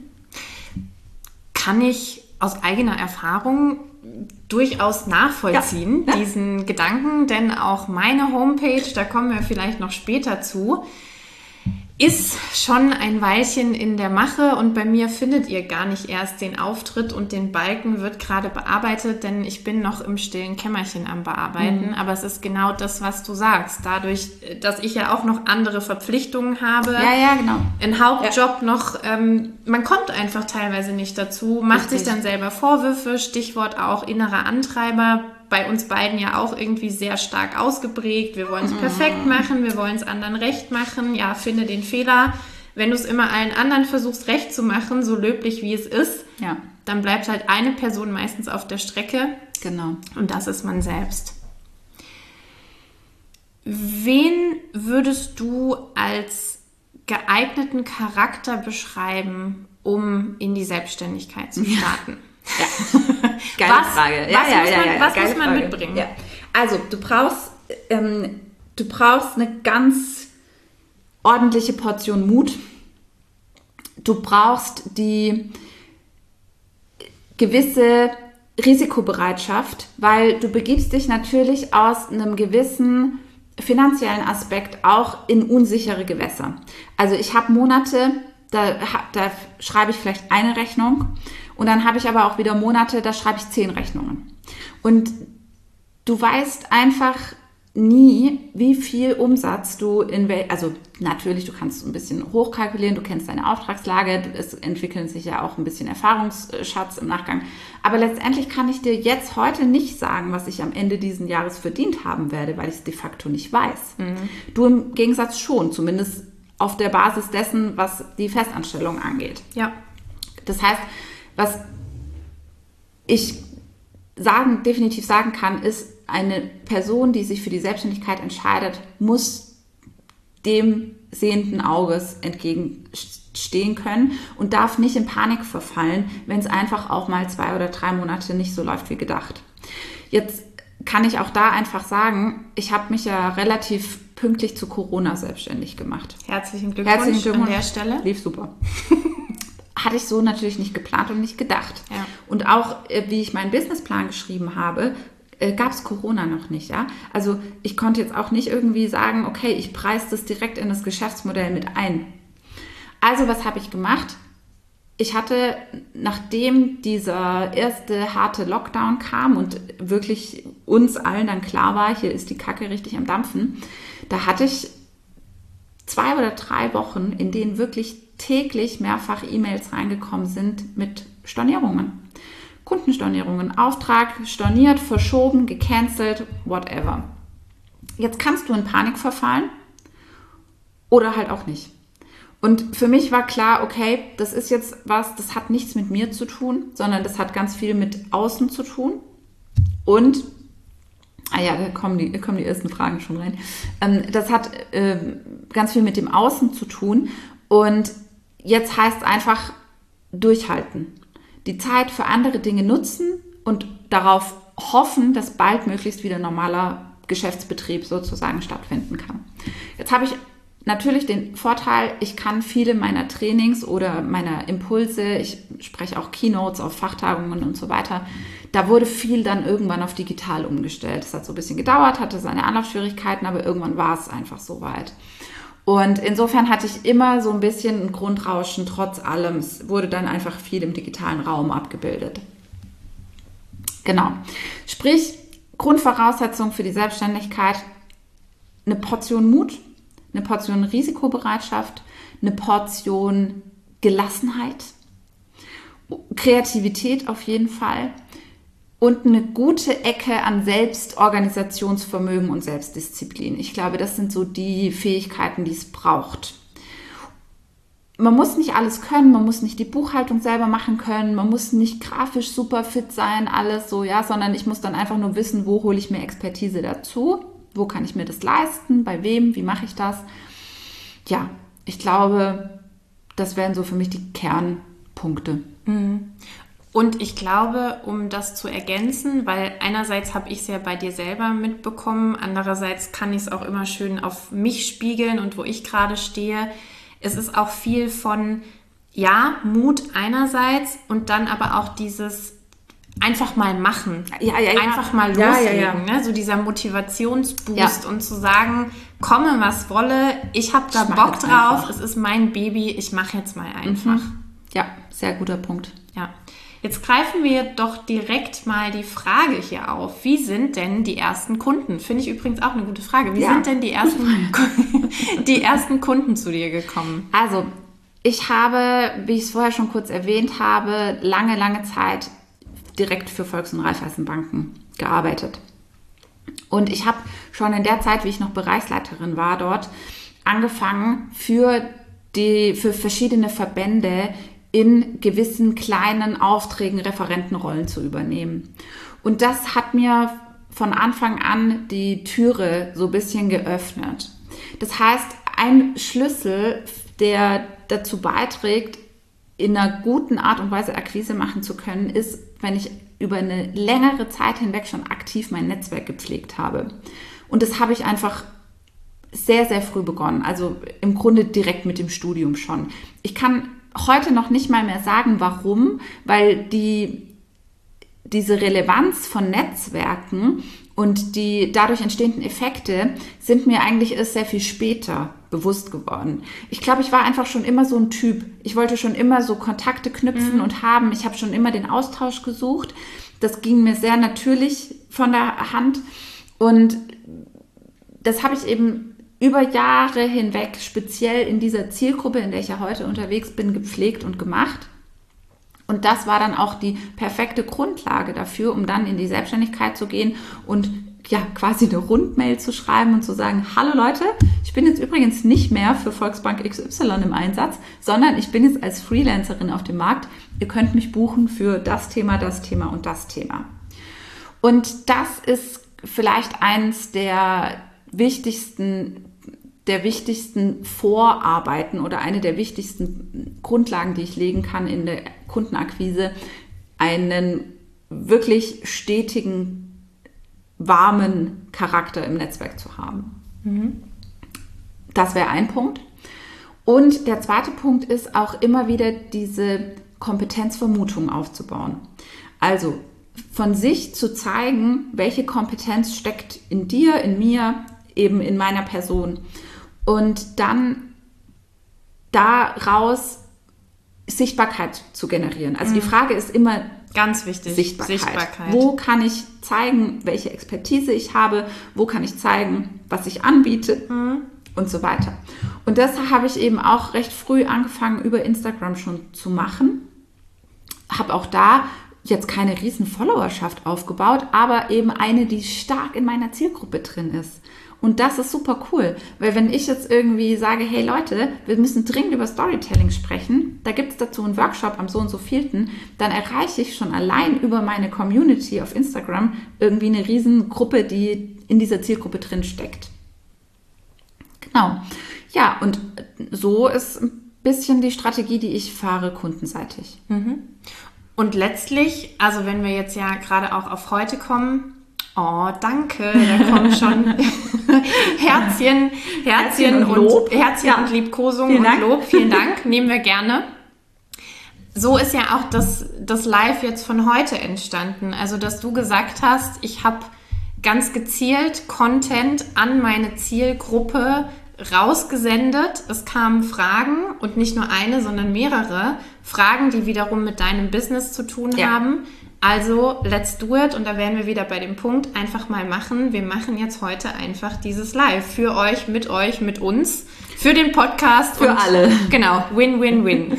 Kann ich aus eigener Erfahrung durchaus nachvollziehen, ja, ja. diesen Gedanken, denn auch meine Homepage, da kommen wir vielleicht noch später zu, ist schon ein Weilchen in der Mache und bei mir findet ihr gar nicht erst den Auftritt und den Balken wird gerade bearbeitet, denn ich bin noch im stillen Kämmerchen am Bearbeiten, mhm. aber es ist genau das, was du sagst. Dadurch, dass ich ja auch noch andere Verpflichtungen habe, ja, ja, genau. einen Hauptjob ja. noch, ähm, man kommt einfach teilweise nicht dazu, macht Richtig. sich dann selber Vorwürfe, Stichwort auch innerer Antreiber, bei uns beiden ja auch irgendwie sehr stark ausgeprägt. Wir wollen es perfekt machen, wir wollen es anderen recht machen. Ja, finde den Fehler. Wenn du es immer allen anderen versuchst recht zu machen, so löblich wie es ist, ja. dann bleibt halt eine Person meistens auf der Strecke. Genau. Und das ist man selbst. Wen würdest du als geeigneten Charakter beschreiben, um in die Selbstständigkeit zu starten? Ja, geile was, Frage. Ja, was ja, muss ja, man, ja, ja, was geile muss man Frage. mitbringen? Ja. Also, du brauchst, ähm, du brauchst eine ganz ordentliche Portion Mut. Du brauchst die gewisse Risikobereitschaft, weil du begibst dich natürlich aus einem gewissen finanziellen Aspekt auch in unsichere Gewässer. Also ich habe Monate, da, da schreibe ich vielleicht eine Rechnung und dann habe ich aber auch wieder Monate, da schreibe ich zehn Rechnungen. Und du weißt einfach nie, wie viel Umsatz du in wel- also natürlich, du kannst ein bisschen hochkalkulieren, du kennst deine Auftragslage, es entwickeln sich ja auch ein bisschen Erfahrungsschatz im Nachgang, aber letztendlich kann ich dir jetzt heute nicht sagen, was ich am Ende dieses Jahres verdient haben werde, weil ich es de facto nicht weiß. Mhm. Du im Gegensatz schon, zumindest auf der Basis dessen, was die Festanstellung angeht. Ja. Das heißt, was ich sagen, definitiv sagen kann, ist, eine Person, die sich für die Selbstständigkeit entscheidet, muss dem sehenden Auges entgegenstehen können und darf nicht in Panik verfallen, wenn es einfach auch mal zwei oder drei Monate nicht so läuft wie gedacht. Jetzt kann ich auch da einfach sagen, ich habe mich ja relativ pünktlich zu Corona selbstständig gemacht. Herzlichen Glückwunsch, Herzlichen Glückwunsch an der Stelle. Lief super. Hatte ich so natürlich nicht geplant und nicht gedacht. Ja. Und auch, wie ich meinen Businessplan geschrieben habe, gab es Corona noch nicht, ja. Also ich konnte jetzt auch nicht irgendwie sagen, okay, ich preise das direkt in das Geschäftsmodell mit ein. Also was habe ich gemacht? Ich hatte, nachdem dieser erste harte Lockdown kam und wirklich uns allen dann klar war, hier ist die Kacke richtig am Dampfen, da hatte ich zwei oder drei Wochen, in denen wirklich täglich mehrfach E-Mails reingekommen sind mit Stornierungen. Kundenstornierungen, Auftrag storniert, verschoben, gecancelt, whatever. Jetzt kannst du in Panik verfallen oder halt auch nicht. Und für mich war klar, okay, das ist jetzt was, das hat nichts mit mir zu tun, sondern das hat ganz viel mit außen zu tun. Und, ah ja, da kommen die, da kommen die ersten Fragen schon rein. Ähm, das hat äh, ganz viel mit dem Außen zu tun. Und jetzt heißt es einfach durchhalten. Die Zeit für andere Dinge nutzen und darauf hoffen, dass bald möglichst wieder normaler Geschäftsbetrieb sozusagen stattfinden kann. Jetzt habe ich natürlich den Vorteil, ich kann viele meiner Trainings oder meiner Impulse, ich spreche auch Keynotes auf Fachtagungen und so weiter, da wurde viel dann irgendwann auf digital umgestellt. Das hat so ein bisschen gedauert, hatte seine Anlaufschwierigkeiten, aber irgendwann war es einfach soweit. Und insofern hatte ich immer so ein bisschen ein Grundrauschen trotz allem. Es wurde dann einfach viel im digitalen Raum abgebildet. Genau. Sprich, Grundvoraussetzung für die Selbstständigkeit, eine Portion Mut, eine Portion Risikobereitschaft, eine Portion Gelassenheit, Kreativität auf jeden Fall und eine gute Ecke an Selbstorganisationsvermögen und Selbstdisziplin. Ich glaube, das sind so die Fähigkeiten, die es braucht. Man muss nicht alles können, man muss nicht die Buchhaltung selber machen können, man muss nicht grafisch super fit sein, alles so, ja, sondern ich muss dann einfach nur wissen, wo hole ich mir Expertise dazu, wo kann ich mir das leisten, bei wem, wie mache ich das? Ja, ich glaube, das wären so für mich die Kernpunkte. Mhm. Und ich glaube, um das zu ergänzen, weil einerseits habe ich es ja bei dir selber mitbekommen, andererseits kann ich es auch immer schön auf mich spiegeln und wo ich gerade stehe. Es ist auch viel von, ja, Mut einerseits und dann aber auch dieses einfach mal machen, ja, ja, ja. einfach mal Ja, loslegen, ja, ja. Ne? So dieser Motivationsboost Ja. und zu sagen, komme was wolle, ich habe da Ich mach Bock jetzt drauf, einfach. es ist mein Baby, ich mache jetzt mal einfach. Ja, sehr guter Punkt. Ja. Jetzt greifen wir doch direkt mal die Frage hier auf. Wie sind denn die ersten Kunden? Finde ich übrigens auch eine gute Frage. Wie Ja, sind denn die ersten, die ersten Kunden zu dir gekommen? Also, ich habe, wie ich es vorher schon kurz erwähnt habe, lange, lange Zeit direkt für Volks- und Raiffeisenbanken gearbeitet. Und ich habe schon in der Zeit, wie ich noch Bereichsleiterin war dort, angefangen für, die, für verschiedene Verbände in gewissen kleinen Aufträgen Referentenrollen zu übernehmen. Und das hat mir von Anfang an die Türe so ein bisschen geöffnet. Das heißt, ein Schlüssel, der dazu beiträgt, in einer guten Art und Weise Akquise machen zu können, ist, wenn ich über eine längere Zeit hinweg schon aktiv mein Netzwerk gepflegt habe. Und das habe ich einfach sehr, sehr früh begonnen. Also im Grunde direkt mit dem Studium schon. Ich kann heute noch nicht mal mehr sagen, warum, weil die, diese Relevanz von Netzwerken und die dadurch entstehenden Effekte sind mir eigentlich erst sehr viel später bewusst geworden. Ich glaube, ich war einfach schon immer so ein Typ. Ich wollte schon immer so Kontakte knüpfen mhm. und haben. Ich habe schon immer den Austausch gesucht. Das ging mir sehr natürlich von der Hand. Und das habe ich eben über Jahre hinweg, speziell in dieser Zielgruppe, in der ich ja heute unterwegs bin, gepflegt und gemacht. Und das war dann auch die perfekte Grundlage dafür, um dann in die Selbstständigkeit zu gehen und ja quasi eine Rundmail zu schreiben und zu sagen, hallo Leute, ich bin jetzt übrigens nicht mehr für Volksbank X Y im Einsatz, sondern ich bin jetzt als Freelancerin auf dem Markt. Ihr könnt mich buchen für das Thema, das Thema und das Thema. Und das ist vielleicht eins der wichtigsten der wichtigsten Vorarbeiten oder eine der wichtigsten Grundlagen, die ich legen kann in der Kundenakquise, einen wirklich stetigen, warmen Charakter im Netzwerk zu haben. Mhm. Das wäre ein Punkt. Und der zweite Punkt ist auch immer wieder diese Kompetenzvermutung aufzubauen. Also von sich zu zeigen, welche Kompetenz steckt in dir, in mir, eben in meiner Person. Und dann daraus Sichtbarkeit zu generieren. Also mhm. die Frage ist immer ganz wichtig, Sichtbarkeit. Sichtbarkeit. Wo kann ich zeigen, welche Expertise ich habe? Wo kann ich zeigen, was ich anbiete? Mhm. Und so weiter. Und das habe ich eben auch recht früh angefangen, über Instagram schon zu machen. Habe auch da jetzt keine riesen Followerschaft aufgebaut, aber eben eine, die stark in meiner Zielgruppe drin ist. Und das ist super cool, weil wenn ich jetzt irgendwie sage, hey Leute, wir müssen dringend über Storytelling sprechen, da gibt es dazu einen Workshop am so und so vielten, dann erreiche ich schon allein über meine Community auf Instagram irgendwie eine riesen Gruppe, die in dieser Zielgruppe drin steckt. Genau. Ja, und so ist ein bisschen die Strategie, die ich fahre, kundenseitig. Mhm. Und letztlich, also wenn wir jetzt ja gerade auch auf heute kommen, Oh, danke, da kommen schon Herzchen, Herzchen, Herzchen und Lob, Herzchen ja. und Liebkosung Vielen und Dank. Lob. Vielen Dank, nehmen wir gerne. So ist ja auch das, das Live jetzt von heute entstanden. Also, dass du gesagt hast, ich habe ganz gezielt Content an meine Zielgruppe rausgesendet. Es kamen Fragen und nicht nur eine, sondern mehrere Fragen, die wiederum mit deinem Business zu tun ja. haben. Also, let's do it. Und da wären wir wieder bei dem Punkt, einfach mal machen. Wir machen jetzt heute einfach dieses Live. Für euch, mit euch, mit uns. Für den Podcast. Für und, alle. Genau, win, win, win.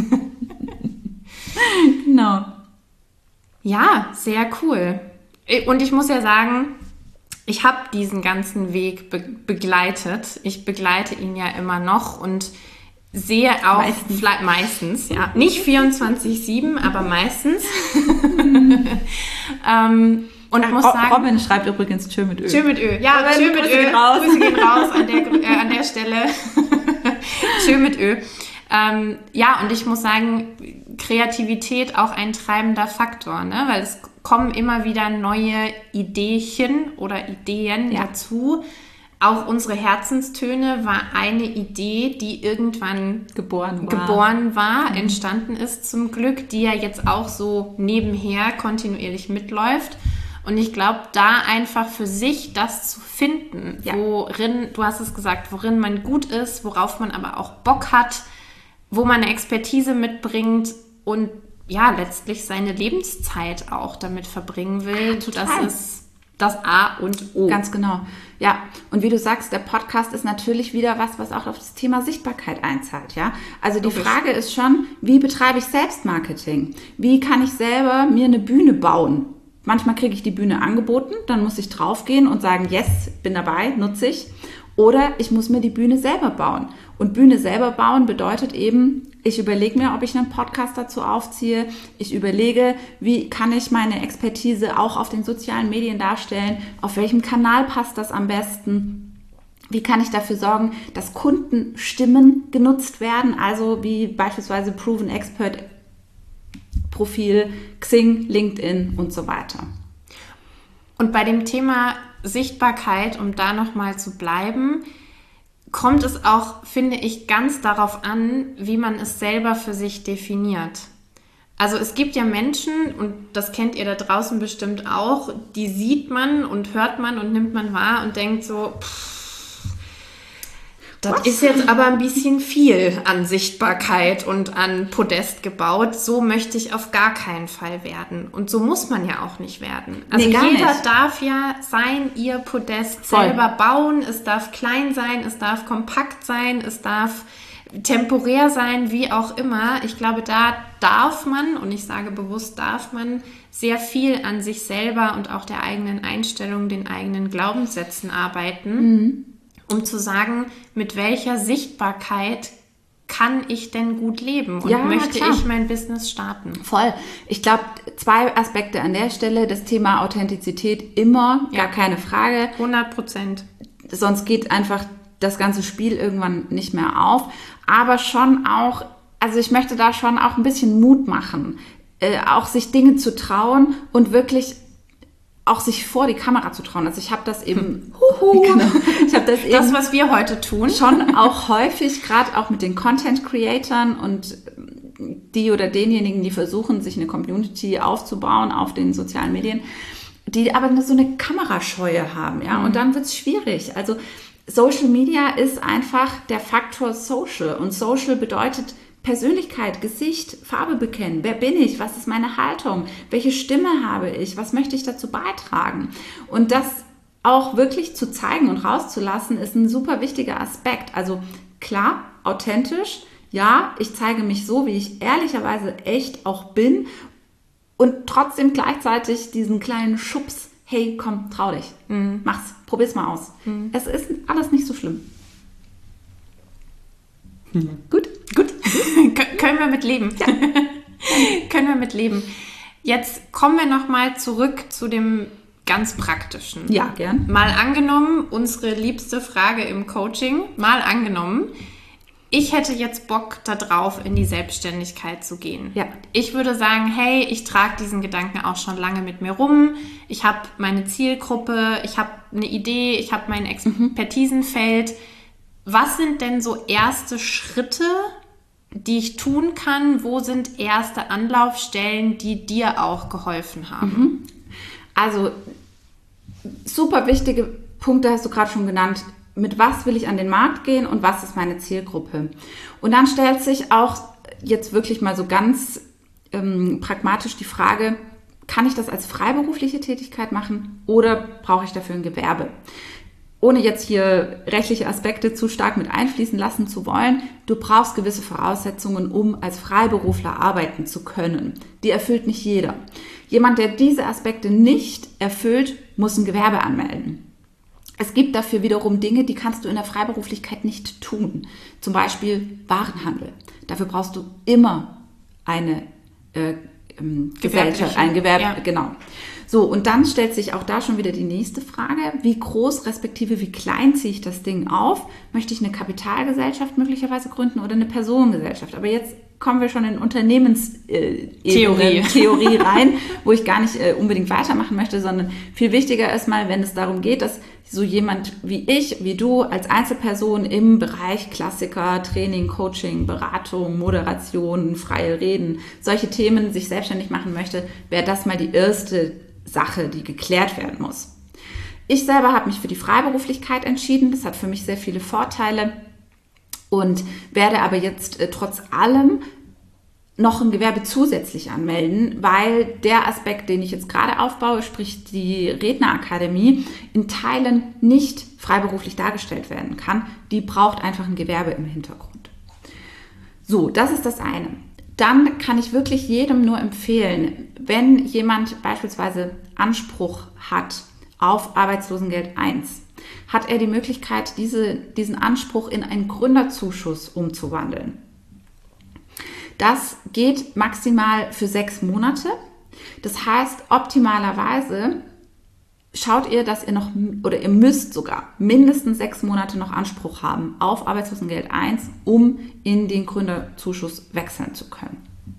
Genau. Ja, sehr cool. Und ich muss ja sagen, ich habe diesen ganzen Weg be- begleitet. Ich begleite ihn ja immer noch und sehe auch meistens, fle- meistens ja, nicht vierundzwanzig sieben, aber meistens. ähm, und ich muss sagen, Robin schreibt übrigens Tschö mit Ö. Tschö mit Ö. Ja, Robin, Tschö mit Grüße Ö. Gehen raus. Grüße gehen raus an der, äh, an der Stelle. Tschö mit Ö. Ähm, ja, und ich muss sagen, Kreativität auch ein treibender Faktor, ne? Weil es kommen immer wieder neue Ideen oder Ideen ja. dazu. Auch unsere Herzenstöne war eine Idee, die irgendwann geboren war, geboren war mhm. entstanden ist zum Glück, die ja jetzt auch so nebenher kontinuierlich mitläuft. Und ich glaube, da einfach für sich das zu finden, ja. worin, du hast es gesagt, worin man gut ist, worauf man aber auch Bock hat, wo man eine Expertise mitbringt und ja, letztlich seine Lebenszeit auch damit verbringen will. Total. Das ist das A und O. Ganz genau. Ja, und wie du sagst, der Podcast ist natürlich wieder was, was auch auf das Thema Sichtbarkeit einzahlt, ja. Also die Logisch. Frage ist schon, wie betreibe ich Selbstmarketing? Wie kann ich selber mir eine Bühne bauen? Manchmal kriege ich die Bühne angeboten, dann muss ich draufgehen und sagen, yes, bin dabei, nutze ich. Oder ich muss mir die Bühne selber bauen. Und Bühne selber bauen bedeutet eben, ich überlege mir, ob ich einen Podcast dazu aufziehe. Ich überlege, wie kann ich meine Expertise auch auf den sozialen Medien darstellen? Auf welchem Kanal passt das am besten? Wie kann ich dafür sorgen, dass Kundenstimmen genutzt werden? Also wie beispielsweise Proven Expert Profil, Xing, LinkedIn und so weiter. Und bei dem Thema Sichtbarkeit, um da nochmal zu bleiben, kommt es auch, finde ich, ganz darauf an, wie man es selber für sich definiert. Also es gibt ja Menschen, und das kennt ihr da draußen bestimmt auch, die sieht man und hört man und nimmt man wahr und denkt so, pff, das Was? ist jetzt aber ein bisschen viel an Sichtbarkeit und an Podest gebaut. So möchte ich auf gar keinen Fall werden. Und so muss man ja auch nicht werden. Also nee, jeder nicht. darf ja sein, ihr Podest Voll. selber bauen. Es darf klein sein, es darf kompakt sein, es darf temporär sein, wie auch immer. Ich glaube, da darf man, und ich sage bewusst darf man, sehr viel an sich selber und auch der eigenen Einstellung, den eigenen Glaubenssätzen arbeiten. Mhm. Um zu sagen, mit welcher Sichtbarkeit kann ich denn gut leben und ja, möchte klar. ich mein Business starten? Voll. Ich glaube, zwei Aspekte an der Stelle. Das Thema Authentizität immer, ja. gar keine Frage. hundert Prozent. Sonst geht einfach das ganze Spiel irgendwann nicht mehr auf. Aber schon auch, also ich möchte da schon auch ein bisschen Mut machen, äh, auch sich Dinge zu trauen und wirklich auch sich vor die Kamera zu trauen. Also ich habe das eben, huhu, genau, ich habe das eben das, was wir heute tun, schon auch häufig, gerade auch mit den Content-Creatern und die oder denjenigen, die versuchen, sich eine Community aufzubauen auf den sozialen Medien, die aber so eine Kamerascheue haben, ja, mhm. und dann wird es schwierig. Also Social Media ist einfach der Faktor Social und Social bedeutet Persönlichkeit, Gesicht, Farbe bekennen. Wer bin ich? Was ist meine Haltung? Welche Stimme habe ich? Was möchte ich dazu beitragen? Und das auch wirklich zu zeigen und rauszulassen, ist ein super wichtiger Aspekt. Also klar, authentisch. Ja, ich zeige mich so, wie ich ehrlicherweise echt auch bin und trotzdem gleichzeitig diesen kleinen Schubs, hey, komm, trau dich, mhm. mach's, probier's mal aus. Mhm. Es ist alles nicht so schlimm. Mhm. Gut, gut. Können wir mit leben. Ja. Können wir mit leben. Jetzt kommen wir nochmal zurück zu dem ganz Praktischen. Ja, gern. Mal angenommen, unsere liebste Frage im Coaching, mal angenommen, ich hätte jetzt Bock darauf, in die Selbstständigkeit zu gehen. Ja. Ich würde sagen, hey, ich trage diesen Gedanken auch schon lange mit mir rum. Ich habe meine Zielgruppe, ich habe eine Idee, ich habe mein Expertisenfeld. Was sind denn so erste Schritte, die ich tun kann? Wo sind erste Anlaufstellen, die dir auch geholfen haben? Also super wichtige Punkte hast du gerade schon genannt. Mit was will ich an den Markt gehen und was ist meine Zielgruppe? Und dann stellt sich auch jetzt wirklich mal so ganz ähm, pragmatisch die Frage, kann ich das als freiberufliche Tätigkeit machen oder brauche ich dafür ein Gewerbe? Ohne jetzt hier rechtliche Aspekte zu stark mit einfließen lassen zu wollen, du brauchst gewisse Voraussetzungen, um als Freiberufler arbeiten zu können. Die erfüllt nicht jeder. Jemand, der diese Aspekte nicht erfüllt, muss ein Gewerbe anmelden. Es gibt dafür wiederum Dinge, die kannst du in der Freiberuflichkeit nicht tun. Zum Beispiel Warenhandel. Dafür brauchst du immer eine äh, ähm, Gesellschaft, ein Gewerbe, ja. Genau. So, und dann stellt sich auch da schon wieder die nächste Frage. Wie groß respektive wie klein ziehe ich das Ding auf? Möchte ich eine Kapitalgesellschaft möglicherweise gründen oder eine Personengesellschaft? Aber jetzt kommen wir schon in Unternehmenstheorie äh, Theorie rein, wo ich gar nicht äh, unbedingt weitermachen möchte, sondern viel wichtiger ist mal, wenn es darum geht, dass so jemand wie ich, wie du als Einzelperson im Bereich Klassiker, Training, Coaching, Beratung, Moderation, freie Reden, solche Themen sich selbstständig machen möchte, wäre das mal die erste Sache, die geklärt werden muss. Ich selber habe mich für die Freiberuflichkeit entschieden. Das hat für mich sehr viele Vorteile und werde aber jetzt äh, trotz allem noch ein Gewerbe zusätzlich anmelden, weil der Aspekt, den ich jetzt gerade aufbaue, sprich die Rednerakademie, in Teilen nicht freiberuflich dargestellt werden kann. Die braucht einfach ein Gewerbe im Hintergrund. So, das ist das eine. Dann kann ich wirklich jedem nur empfehlen, wenn jemand beispielsweise Anspruch hat auf Arbeitslosengeld eins, hat er die Möglichkeit, diese, diesen Anspruch in einen Gründerzuschuss umzuwandeln. Das geht maximal für sechs Monate. Das heißt, optimalerweise schaut ihr, dass ihr noch, oder ihr müsst sogar mindestens sechs Monate noch Anspruch haben auf Arbeitslosengeld eins, um in den Gründerzuschuss wechseln zu können.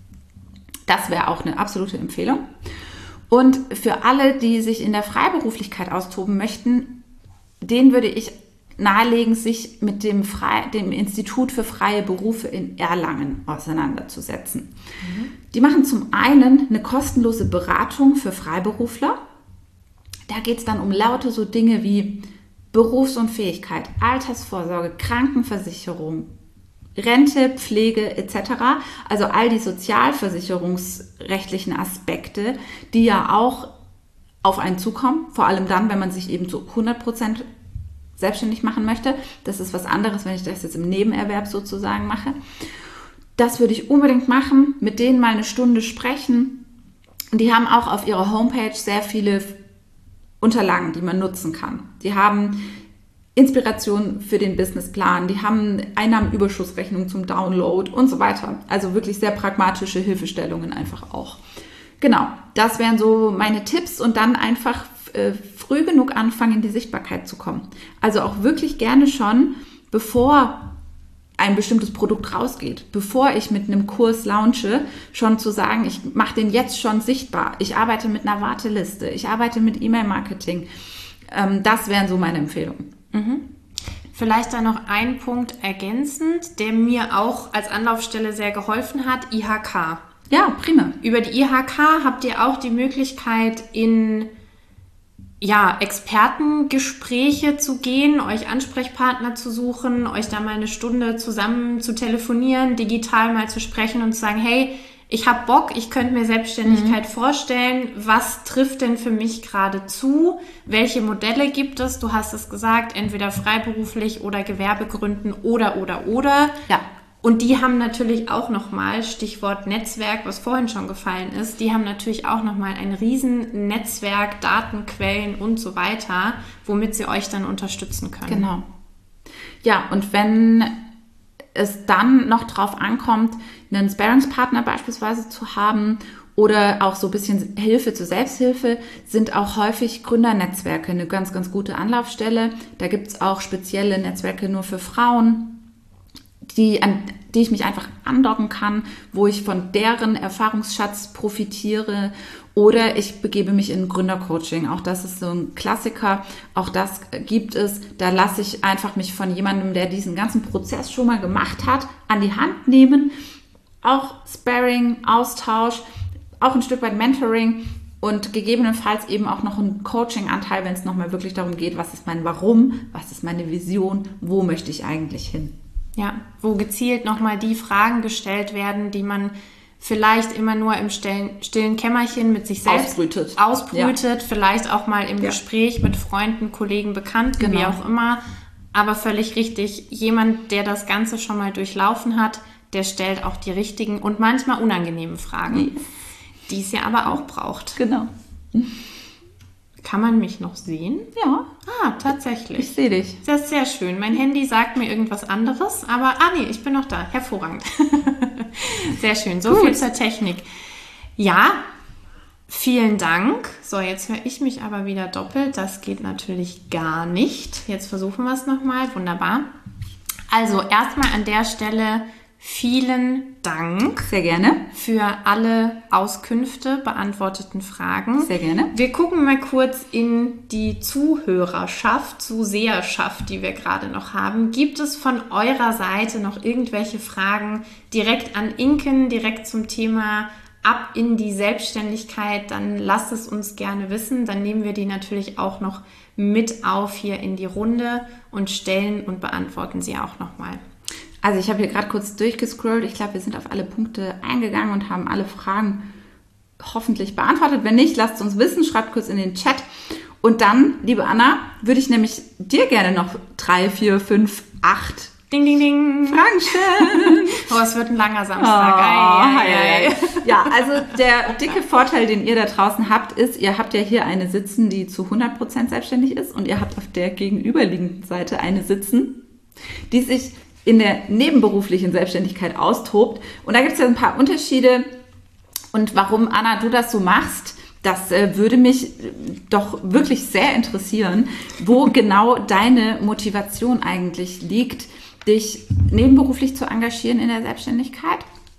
Das wäre auch eine absolute Empfehlung. Und für alle, die sich in der Freiberuflichkeit austoben möchten, denen würde ich nahelegen, sich mit dem, Frei, dem Institut für freie Berufe in Erlangen auseinanderzusetzen. Mhm. Die machen zum einen eine kostenlose Beratung für Freiberufler. Da geht es dann um lauter so Dinge wie Berufsunfähigkeit, Altersvorsorge, Krankenversicherung, Rente, Pflege et cetera. Also all die sozialversicherungsrechtlichen Aspekte, die ja auch auf einen zukommen, vor allem dann, wenn man sich eben zu hundert Prozent selbstständig machen möchte. Das ist was anderes, wenn ich das jetzt im Nebenerwerb sozusagen mache. Das würde ich unbedingt machen, mit denen mal eine Stunde sprechen. Und die haben auch auf ihrer Homepage sehr viele Unterlagen, die man nutzen kann. Die haben Inspiration für den Businessplan, die haben Einnahmenüberschussrechnung zum Download und so weiter. Also wirklich sehr pragmatische Hilfestellungen einfach auch. Genau, das wären so meine Tipps und dann einfach äh, früh genug anfangen, in die Sichtbarkeit zu kommen. Also auch wirklich gerne schon, bevor ein bestimmtes Produkt rausgeht, bevor ich mit einem Kurs launche, schon zu sagen, ich mache den jetzt schon sichtbar. Ich arbeite mit einer Warteliste, ich arbeite mit E-Mail-Marketing. Ähm, das wären so meine Empfehlungen. Mhm. Vielleicht da noch ein Punkt ergänzend, der mir auch als Anlaufstelle sehr geholfen hat, I H K. Ja, prima. Über die I H K habt ihr auch die Möglichkeit, in ja, Expertengespräche zu gehen, euch Ansprechpartner zu suchen, euch da mal eine Stunde zusammen zu telefonieren, digital mal zu sprechen und zu sagen, hey, ich habe Bock, ich könnte mir Selbstständigkeit mhm. vorstellen. Was trifft denn für mich gerade zu? Welche Modelle gibt es? Du hast es gesagt, entweder freiberuflich oder Gewerbe gründen oder, oder, oder. Ja. Und die haben natürlich auch nochmal, Stichwort Netzwerk, was vorhin schon gefallen ist, die haben natürlich auch nochmal ein riesen Netzwerk, Datenquellen und so weiter, womit sie euch dann unterstützen können. Genau. Ja, und wenn es dann noch drauf ankommt, einen Sparringspartner beispielsweise zu haben oder auch so ein bisschen Hilfe zur Selbsthilfe, sind auch häufig Gründernetzwerke eine ganz, ganz gute Anlaufstelle. Da gibt es auch spezielle Netzwerke nur für Frauen. die, an die ich mich einfach andocken kann, wo ich von deren Erfahrungsschatz profitiere. Oder ich begebe mich in Gründercoaching. Auch das ist so ein Klassiker. Auch das gibt es. Da lasse ich einfach mich von jemandem, der diesen ganzen Prozess schon mal gemacht hat, an die Hand nehmen. Auch Sparring, Austausch, auch ein Stück weit Mentoring und gegebenenfalls eben auch noch ein Coaching-Anteil, wenn es nochmal wirklich darum geht, was ist mein Warum, was ist meine Vision, wo möchte ich eigentlich hin. Ja, wo gezielt nochmal die Fragen gestellt werden, die man vielleicht immer nur im stillen, stillen Kämmerchen mit sich selbst ausbrütet, ausbrütet ja. Vielleicht auch mal im ja. Gespräch mit Freunden, Kollegen, Bekannten, genau. Wie auch immer. Aber völlig richtig, jemand, der das Ganze schon mal durchlaufen hat, der stellt auch die richtigen und manchmal unangenehmen Fragen, yes. die es ja aber auch braucht. Genau. Kann man mich noch sehen? Ja. Ah, tatsächlich. Ich sehe dich. Das ist sehr schön. Mein Handy sagt mir irgendwas anderes, aber ah nee, ich bin noch da. Hervorragend. Sehr schön. So Gut. Viel zur Technik. Ja, vielen Dank. So, jetzt höre ich mich aber wieder doppelt. Das geht natürlich gar nicht. Jetzt versuchen wir es nochmal. Wunderbar. Also erstmal an der Stelle vielen Dank. Sehr gerne. Für alle Auskünfte, beantworteten Fragen. Sehr gerne. Wir gucken mal kurz in die Zuhörerschaft, Zuseherschaft, die wir gerade noch haben. Gibt es von eurer Seite noch irgendwelche Fragen direkt an Inken, direkt zum Thema ab in die Selbstständigkeit? Dann lasst es uns gerne wissen. Dann nehmen wir die natürlich auch noch mit auf hier in die Runde und stellen und beantworten sie auch nochmal. Also ich habe hier gerade kurz durchgescrollt. Ich glaube, wir sind auf alle Punkte eingegangen und haben alle Fragen hoffentlich beantwortet. Wenn nicht, lasst uns wissen, schreibt kurz in den Chat. Und dann, liebe Anna, würde ich nämlich dir gerne noch drei, vier, fünf, acht Ding, ding, ding. Fragen stellen. Oh, es wird ein langer Samstag. Oh, ei, ei, ei. Ja, also der dicke Vorteil, den ihr da draußen habt, ist, ihr habt ja hier eine sitzen, die zu hundert Prozent selbstständig ist und ihr habt auf der gegenüberliegenden Seite eine sitzen, die sich in der nebenberuflichen Selbstständigkeit austobt. Und da gibt es ja ein paar Unterschiede. Und warum, Anna, du das so machst, das äh, würde mich doch wirklich sehr interessieren, wo genau deine Motivation eigentlich liegt, dich nebenberuflich zu engagieren in der Selbstständigkeit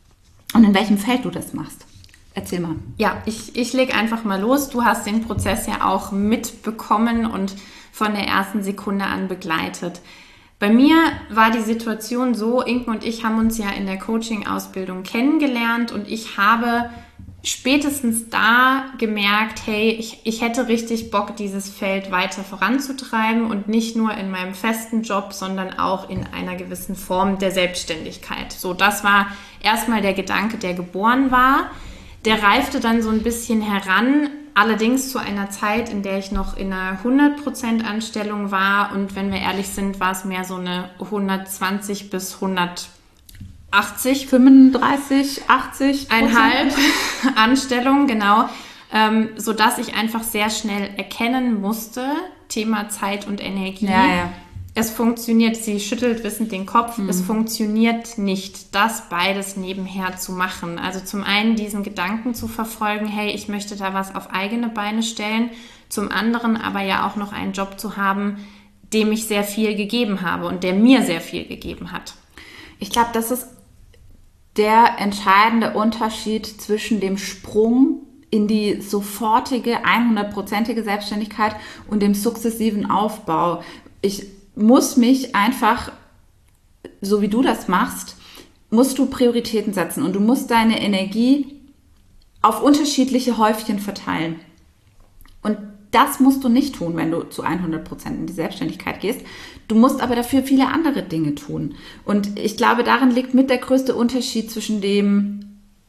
und in welchem Feld du das machst. Erzähl mal. Ja, ich, ich lege einfach mal los. Du hast den Prozess ja auch mitbekommen und von der ersten Sekunde an begleitet. Bei mir war die Situation so, Inken und ich haben uns ja in der Coaching-Ausbildung kennengelernt und ich habe spätestens da gemerkt, hey, ich, ich hätte richtig Bock, dieses Feld weiter voranzutreiben und nicht nur in meinem festen Job, sondern auch in einer gewissen Form der Selbstständigkeit. So, das war erstmal der Gedanke, der geboren war. Der reifte dann so ein bisschen heran, allerdings zu einer Zeit, in der ich noch in einer hundert Prozent Anstellung war und wenn wir ehrlich sind, war es mehr so eine hundertzwanzig bis hundertachtzig, fünfunddreißig, achtzig einhalb Anstellung, genau, ähm, sodass ich einfach sehr schnell erkennen musste, Thema Zeit und Energie. Ja, ja. Es funktioniert, sie schüttelt wissend den Kopf, mhm. es funktioniert nicht, das beides nebenher zu machen. Also zum einen diesen Gedanken zu verfolgen, hey, ich möchte da was auf eigene Beine stellen, zum anderen aber ja auch noch einen Job zu haben, dem ich sehr viel gegeben habe und der mir sehr viel gegeben hat. Ich glaube, das ist der entscheidende Unterschied zwischen dem Sprung in die sofortige, hundertprozentige Selbstständigkeit und dem sukzessiven Aufbau. Ich muss mich einfach, so wie du das machst, musst du Prioritäten setzen und du musst deine Energie auf unterschiedliche Häufchen verteilen. Und das musst du nicht tun, wenn du zu hundert Prozent in die Selbstständigkeit gehst. Du musst aber dafür viele andere Dinge tun. Und ich glaube, darin liegt mit der größte Unterschied zwischen dem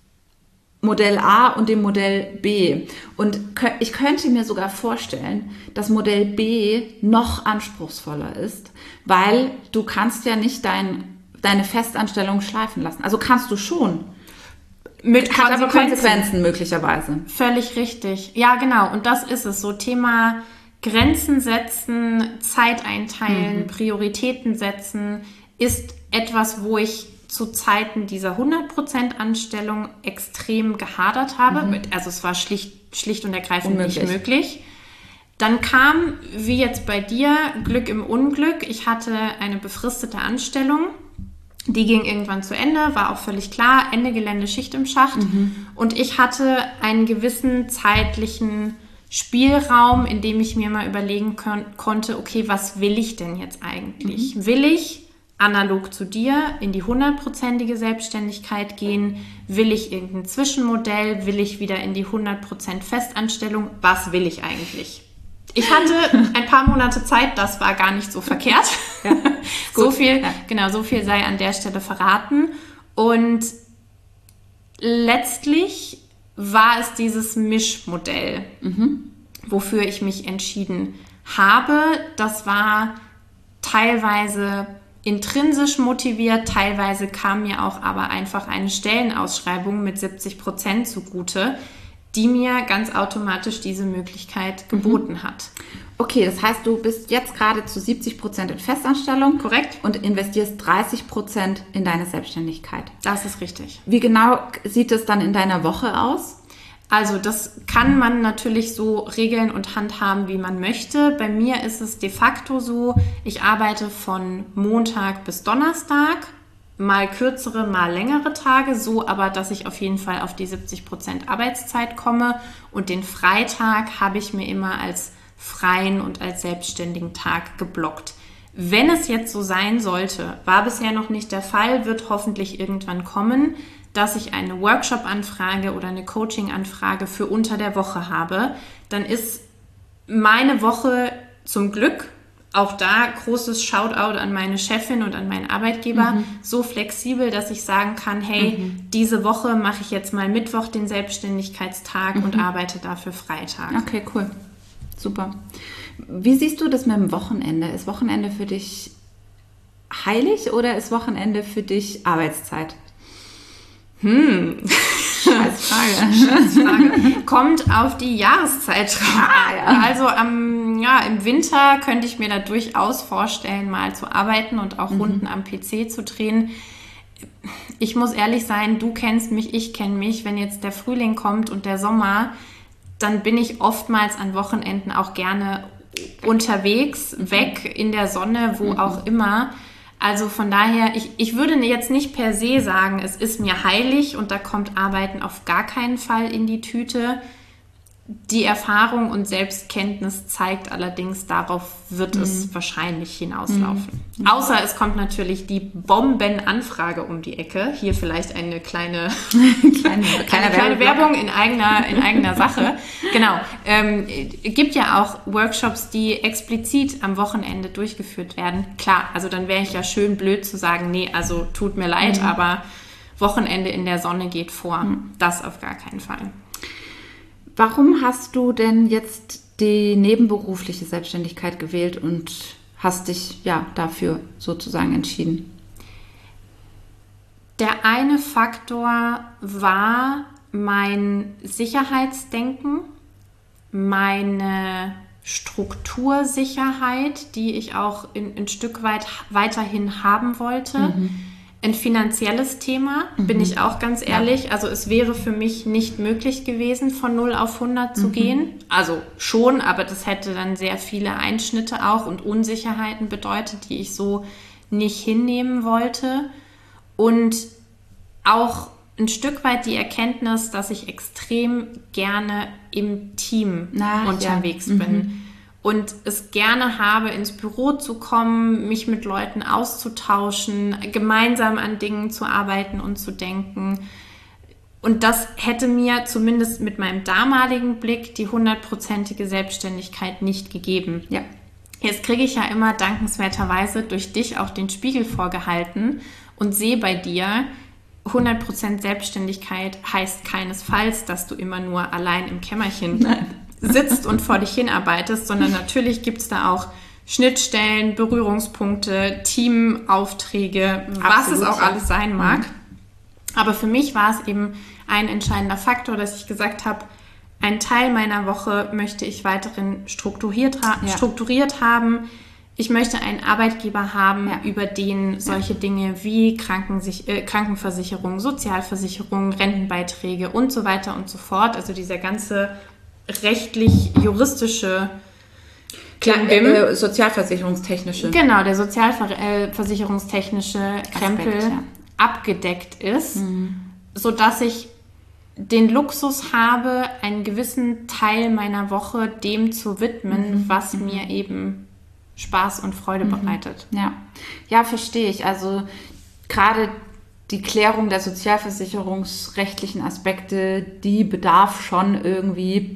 Modell A und dem Modell B. Und ich könnte mir sogar vorstellen, dass Modell B noch anspruchsvoller ist, weil du kannst ja nicht dein, deine Festanstellung schleifen lassen. Also kannst du schon. Mit Hat aber Konsequenzen möglicherweise. Völlig richtig. Ja, genau. Und das ist es. So Thema Grenzen setzen, Zeit einteilen, mhm. Prioritäten setzen, ist etwas, wo ich zu Zeiten dieser hundert Prozent Anstellung extrem gehadert habe. Mhm. Also es war schlicht, schlicht und ergreifend Unmöglich. nicht möglich. Dann kam, wie jetzt bei dir, Glück im Unglück. Ich hatte eine befristete Anstellung Die ging irgendwann zu Ende, war auch völlig klar, Ende Gelände, Schicht im Schacht. Mhm. Und ich hatte einen gewissen zeitlichen Spielraum, in dem ich mir mal überlegen kon- konnte, okay, was will ich denn jetzt eigentlich? Mhm. Will ich analog zu dir in die hundertprozentige Selbstständigkeit gehen? Will ich irgendein Zwischenmodell? Will ich wieder in die hundert Prozent Festanstellung? Was will ich eigentlich? Ich hatte ein paar Monate Zeit, das war gar nicht so verkehrt. Ja, so viel, ja. Genau, so viel sei an der Stelle verraten. Und letztlich war es dieses Mischmodell, mhm. wofür ich mich entschieden habe. Das war teilweise intrinsisch motiviert, teilweise kam mir auch aber einfach eine Stellenausschreibung mit siebzig Prozent zugute, die mir ganz automatisch diese Möglichkeit geboten mhm. hat. Okay, das heißt, du bist jetzt gerade zu siebzig Prozent in Festanstellung. Korrekt. Und investierst dreißig Prozent in deine Selbstständigkeit. Das ist richtig. Wie genau sieht es dann in deiner Woche aus? Also das kann man natürlich so regeln und handhaben, wie man möchte. Bei mir ist es de facto so, ich arbeite von Montag bis Donnerstag, mal kürzere, mal längere Tage, so aber, dass ich auf jeden Fall auf die siebzig Prozent Arbeitszeit komme. Und den Freitag habe ich mir immer als freien und als selbstständigen Tag geblockt. Wenn es jetzt so sein sollte, war bisher noch nicht der Fall, wird hoffentlich irgendwann kommen, dass ich eine Workshop-Anfrage oder eine Coaching-Anfrage für unter der Woche habe, dann ist meine Woche zum Glück, auch da großes Shoutout an meine Chefin und an meinen Arbeitgeber, mhm. so flexibel, dass ich sagen kann, hey, mhm. diese Woche mache ich jetzt mal Mittwoch den Selbstständigkeitstag mhm. und arbeite dafür Freitag. Okay, cool. Super. Wie siehst du das mit dem Wochenende? Ist Wochenende für dich heilig oder ist Wochenende für dich Arbeitszeit? Hm, scheiß Frage. Scheiß Frage. Kommt auf die Jahreszeit drauf an. Ah, ja. Also am, ja, im Winter könnte ich mir da durchaus vorstellen, mal zu arbeiten und auch mhm. Runden am P C zu drehen. Ich muss ehrlich sein, du kennst mich, ich kenne mich. Wenn jetzt der Frühling kommt und der Sommer, dann bin ich oftmals an Wochenenden auch gerne unterwegs, mhm. weg in der Sonne, wo mhm. auch immer. Also von daher, ich, ich würde jetzt nicht per se sagen, es ist mir heilig und da kommt Arbeiten auf gar keinen Fall in die Tüte. Die Erfahrung und Selbstkenntnis zeigt allerdings, darauf wird mhm. es wahrscheinlich hinauslaufen. Mhm. Außer es kommt natürlich die Bombenanfrage um die Ecke. Hier vielleicht eine kleine, kleine, kleine, eine kleine Werbung in eigener, in eigener Sache. Genau. Ähm, gibt ja auch Workshops, die explizit am Wochenende durchgeführt werden. Klar, also dann wäre ich ja schön blöd zu sagen, nee, also tut mir leid, mhm. aber Wochenende in der Sonne geht vor. Mhm. Das auf gar keinen Fall. Warum hast du denn jetzt die nebenberufliche Selbstständigkeit gewählt und hast dich ja dafür sozusagen entschieden? Der eine Faktor war mein Sicherheitsdenken, meine Struktursicherheit, die ich auch in, ein Stück weit weiterhin haben wollte. Mhm. Ein finanzielles Thema, mhm. bin ich auch ganz ehrlich. Ja. Also es wäre für mich nicht möglich gewesen, von null auf hundert zu mhm. gehen. Also schon, aber das hätte dann sehr viele Einschnitte auch und Unsicherheiten bedeutet, die ich so nicht hinnehmen wollte. Und auch ein Stück weit die Erkenntnis, dass ich extrem gerne im Team Na, unterwegs ja. bin. Mhm. Und es gerne habe, ins Büro zu kommen, mich mit Leuten auszutauschen, gemeinsam an Dingen zu arbeiten und zu denken. Und das hätte mir zumindest mit meinem damaligen Blick die hundertprozentige Selbstständigkeit nicht gegeben. Ja. Jetzt kriege ich ja immer dankenswerterweise durch dich auch den Spiegel vorgehalten und sehe bei dir, hundert Prozent Selbstständigkeit heißt keinesfalls, dass du immer nur allein im Kämmerchen Nein. sitzt und vor dich hinarbeitest, sondern natürlich gibt es da auch Schnittstellen, Berührungspunkte, Teamaufträge, was Absolut, es auch ja. alles sein mag. Mhm. Aber für mich war es eben ein entscheidender Faktor, dass ich gesagt habe, einen Teil meiner Woche möchte ich weiterhin strukturiert, ha- ja. strukturiert haben. Ich möchte einen Arbeitgeber haben, ja. über den solche ja. Dinge wie Krankensich- äh, Krankenversicherung, Sozialversicherung, Rentenbeiträge und so weiter und so fort, also dieser ganze rechtlich-juristische Klar, äh, sozialversicherungstechnische. Genau, der sozialversicherungstechnische Krempel Aspekt, ja. abgedeckt ist, mhm. sodass ich den Luxus habe, einen gewissen Teil meiner Woche dem zu widmen, mhm. was mhm. mir eben Spaß und Freude mhm. bereitet. Ja. ja, verstehe ich. Also gerade die Klärung der sozialversicherungsrechtlichen Aspekte, die bedarf schon irgendwie,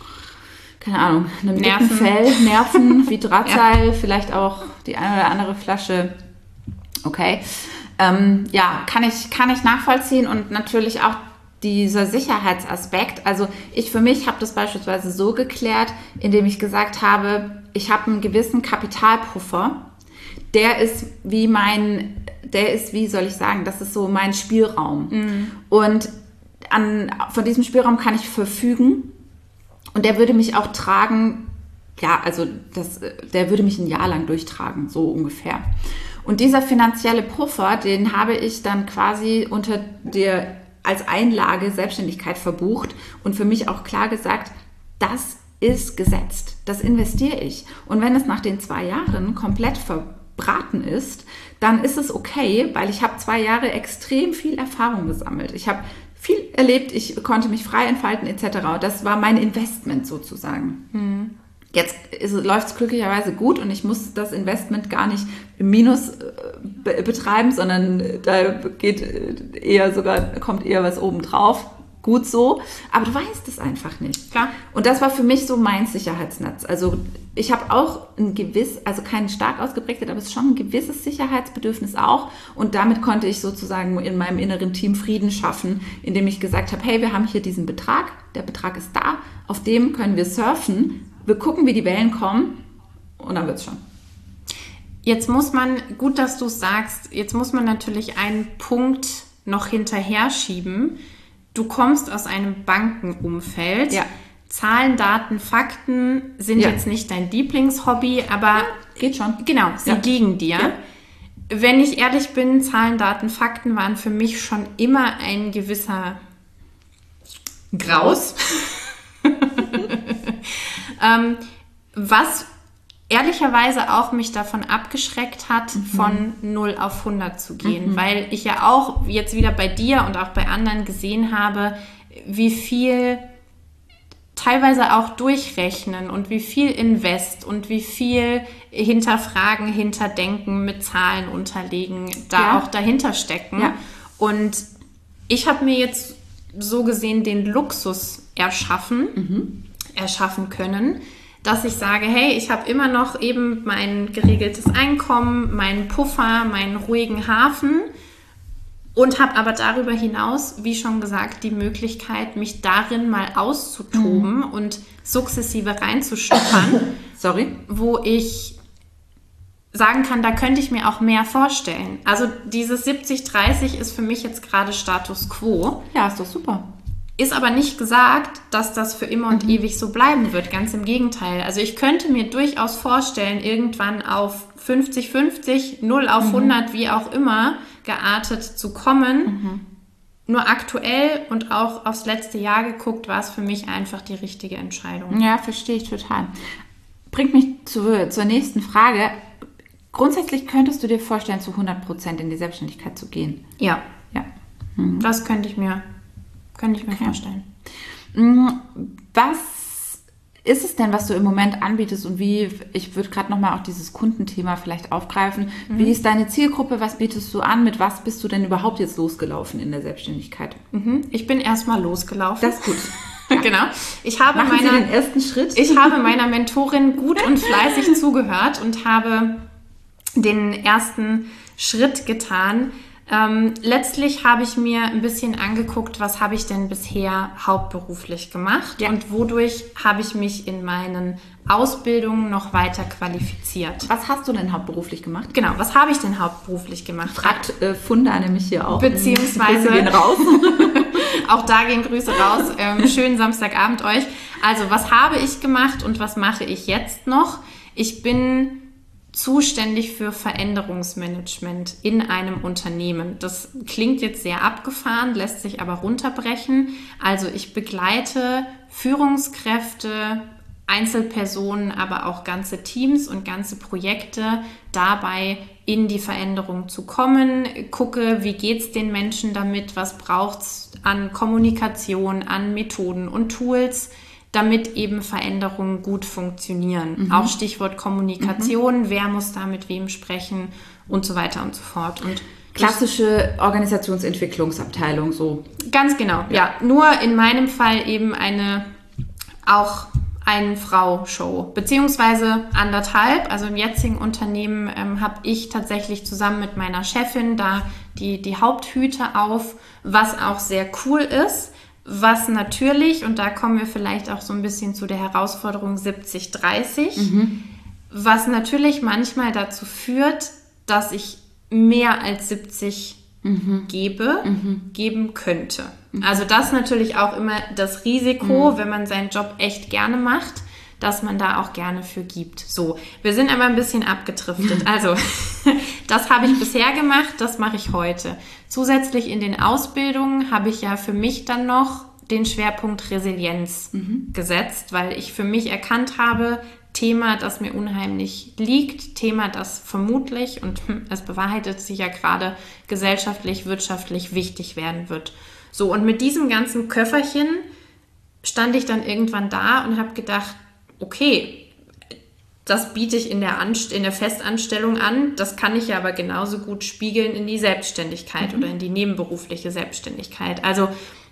keine Ahnung, einem dicken Fell, Nerven, wie Drahtseil, ja. vielleicht auch die eine oder andere Flasche. Okay. Ähm, ja, kann ich, kann ich nachvollziehen und natürlich auch dieser Sicherheitsaspekt. Also ich für mich habe das beispielsweise so geklärt, indem ich gesagt habe, ich habe einen gewissen Kapitalpuffer. Der ist wie mein, der ist, wie soll ich sagen, das ist so mein Spielraum. Mhm. Und an, von diesem Spielraum kann ich verfügen und der würde mich auch tragen, ja, also das, der würde mich ein Jahr lang durchtragen, so ungefähr. Und dieser finanzielle Puffer, den habe ich dann quasi unter der als Einlage Selbstständigkeit verbucht und für mich auch klar gesagt, das ist gesetzt, das investiere ich. Und wenn es nach den zwei Jahren komplett verbraten ist, dann ist es okay, weil ich habe zwei Jahre extrem viel Erfahrung gesammelt. Ich habe viel erlebt, ich konnte mich frei entfalten et cetera. Das war mein Investment sozusagen. Mhm. Jetzt läuft es glücklicherweise gut und ich muss das Investment gar nicht im Minus be- betreiben, sondern da geht eher sogar, kommt eher was oben drauf. Gut so, aber du weißt es einfach nicht. Klar. Und das war für mich so mein Sicherheitsnetz. Also ich habe auch ein gewiss, also kein stark ausgeprägtes, aber es ist schon ein gewisses Sicherheitsbedürfnis auch. Und damit konnte ich sozusagen in meinem inneren Team Frieden schaffen, indem ich gesagt habe, hey, wir haben hier diesen Betrag, der Betrag ist da, auf dem können wir surfen. Wir gucken, wie die Wellen kommen und dann wird's schon. Jetzt muss man, gut, dass du es sagst, jetzt muss man natürlich einen Punkt noch hinterher schieben. Du kommst aus einem Bankenumfeld. Ja. Zahlen, Daten, Fakten sind ja. jetzt nicht dein Lieblingshobby, aber ja, geht schon. Genau, sie ja. gegen dir. Ja. Wenn ich ehrlich bin, Zahlen, Daten, Fakten waren für mich schon immer ein gewisser Graus. Ähm, was ehrlicherweise auch mich davon abgeschreckt hat, mhm. von null auf hundert zu gehen, mhm. weil ich ja auch jetzt wieder bei dir und auch bei anderen gesehen habe, wie viel teilweise auch durchrechnen und wie viel Invest und wie viel hinterfragen, hinterdenken, mit Zahlen unterlegen, da ja. auch dahinter stecken. Ja. Und ich habe mir jetzt so gesehen den Luxus erschaffen, mhm. erschaffen können, dass ich sage, hey, ich habe immer noch eben mein geregeltes Einkommen, meinen Puffer, meinen ruhigen Hafen und habe aber darüber hinaus, wie schon gesagt, die Möglichkeit, mich darin mal auszutoben mhm. und sukzessive reinzuschnuppern, Sorry. wo ich sagen kann, da könnte ich mir auch mehr vorstellen. Also dieses siebzig dreißig ist für mich jetzt gerade Status Quo. Ja, ist doch super. Ist aber nicht gesagt, dass das für immer und mhm. ewig so bleiben wird. Ganz im Gegenteil. Also ich könnte mir durchaus vorstellen, irgendwann auf fünfzig fünfzig, null auf mhm. hundert, wie auch immer, geartet zu kommen. Mhm. Nur aktuell und auch aufs letzte Jahr geguckt, war es für mich einfach die richtige Entscheidung. Ja, verstehe ich total. Bringt mich zu, zur nächsten Frage. Grundsätzlich könntest du dir vorstellen, zu hundert Prozent in die Selbstständigkeit zu gehen? Ja. Ja. Mhm. Das könnte ich mir Könnte ich mir okay. vorstellen. Was ist es denn, was du im Moment anbietest und wie, ich würde gerade nochmal auch dieses Kundenthema vielleicht aufgreifen, mhm. wie ist deine Zielgruppe, was bietest du an, mit was bist du denn überhaupt jetzt losgelaufen in der Selbstständigkeit? Mhm. Ich bin erstmal losgelaufen. Das ist gut. Ja. Genau. Ich habe Machen meiner, Sie den ersten Schritt? Ich habe meiner Mentorin gut und fleißig zugehört und habe den ersten Schritt getan. Ähm, letztlich habe ich mir ein bisschen angeguckt, was habe ich denn bisher hauptberuflich gemacht ja. und wodurch habe ich mich in meinen Ausbildungen noch weiter qualifiziert. Was hast du denn hauptberuflich gemacht? Genau, was habe ich denn hauptberuflich gemacht? Fragt äh, Funda nämlich hier auch. Beziehungsweise, Grüße gehen raus. Auch da gehen Grüße raus. Ähm, schönen Samstagabend euch. Also, was habe ich gemacht und was mache ich jetzt noch? Ich bin zuständig für Veränderungsmanagement in einem Unternehmen. Das klingt jetzt sehr abgefahren, lässt sich aber runterbrechen. Also ich begleite Führungskräfte Einzelpersonen, aber auch ganze Teams und ganze Projekte dabei in die Veränderung zu kommen. Gucke, wie geht es den Menschen damit, was braucht es an Kommunikation, an Methoden und Tools, damit eben Veränderungen gut funktionieren. Mhm. Auch Stichwort Kommunikation, mhm. wer muss da mit wem sprechen und so weiter und so fort. Und klassische Organisationsentwicklungsabteilung, so. Ganz genau, ja. ja. Nur in meinem Fall eben eine auch Ein-Frau-Show, beziehungsweise anderthalb. Also im jetzigen Unternehmen ähm, habe ich tatsächlich zusammen mit meiner Chefin da die, die Haupthüte auf, was auch sehr cool ist, was natürlich, und da kommen wir vielleicht auch so ein bisschen zu der Herausforderung siebzig dreißig, mhm. was natürlich manchmal dazu führt, dass ich mehr als siebzig mhm. gebe, mhm. geben könnte. Also das ist natürlich auch immer das Risiko, mhm. wenn man seinen Job echt gerne macht, dass man da auch gerne für gibt. So, wir sind aber ein bisschen abgedriftet. Also das habe ich bisher gemacht, das mache ich heute. Zusätzlich in den Ausbildungen habe ich ja für mich dann noch den Schwerpunkt Resilienz mhm. gesetzt, weil ich für mich erkannt habe, Thema, das mir unheimlich liegt, Thema, das vermutlich, und es bewahrheitet sich ja gerade, gesellschaftlich, wirtschaftlich wichtig werden wird. So, und mit diesem ganzen Köfferchen stand ich dann irgendwann da und habe gedacht, okay, das biete ich in der, Anst- in der Festanstellung an, das kann ich ja aber genauso gut spiegeln in die Selbstständigkeit mhm. oder in die nebenberufliche Selbstständigkeit. Also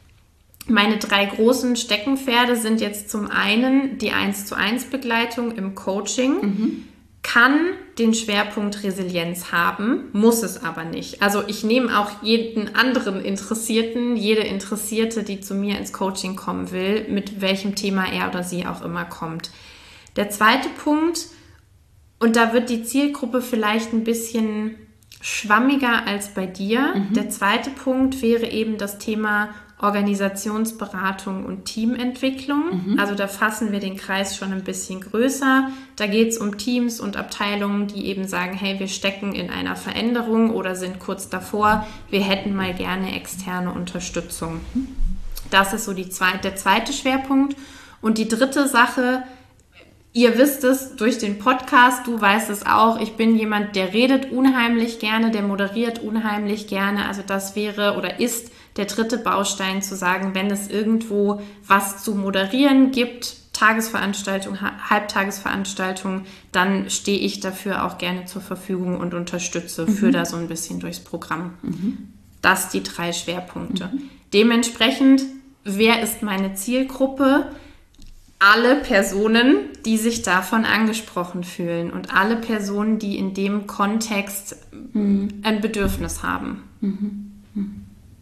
meine drei großen Steckenpferde sind jetzt zum einen die eins zu eins Begleitung im Coaching, mhm. kann den Schwerpunkt Resilienz haben, muss es aber nicht. Also ich nehme auch jeden anderen Interessierten, jede Interessierte, die zu mir ins Coaching kommen will, mit welchem Thema er oder sie auch immer kommt. Der zweite Punkt, und da wird die Zielgruppe vielleicht ein bisschen schwammiger als bei dir. Mhm. Der zweite Punkt wäre eben das Thema Organisationsberatung und Teamentwicklung. Mhm. Also da fassen wir den Kreis schon ein bisschen größer. Da geht es um Teams und Abteilungen, die eben sagen, hey, wir stecken in einer Veränderung oder sind kurz davor, wir hätten mal gerne externe Unterstützung. Das ist so die zweite, der zweite Schwerpunkt. Und die dritte Sache, ihr wisst es durch den Podcast, du weißt es auch, ich bin jemand, der redet unheimlich gerne, der moderiert unheimlich gerne. Also das wäre oder ist der dritte Baustein, zu sagen, wenn es irgendwo was zu moderieren gibt, Tagesveranstaltung, Halbtagesveranstaltung, dann stehe ich dafür auch gerne zur Verfügung und unterstütze, mhm. führe da so ein bisschen durchs Programm. Mhm. Das die drei Schwerpunkte. Mhm. Dementsprechend, wer ist meine Zielgruppe? Alle Personen, die sich davon angesprochen fühlen und alle Personen, die in dem Kontext mhm. ein Bedürfnis haben. Mhm. Mhm.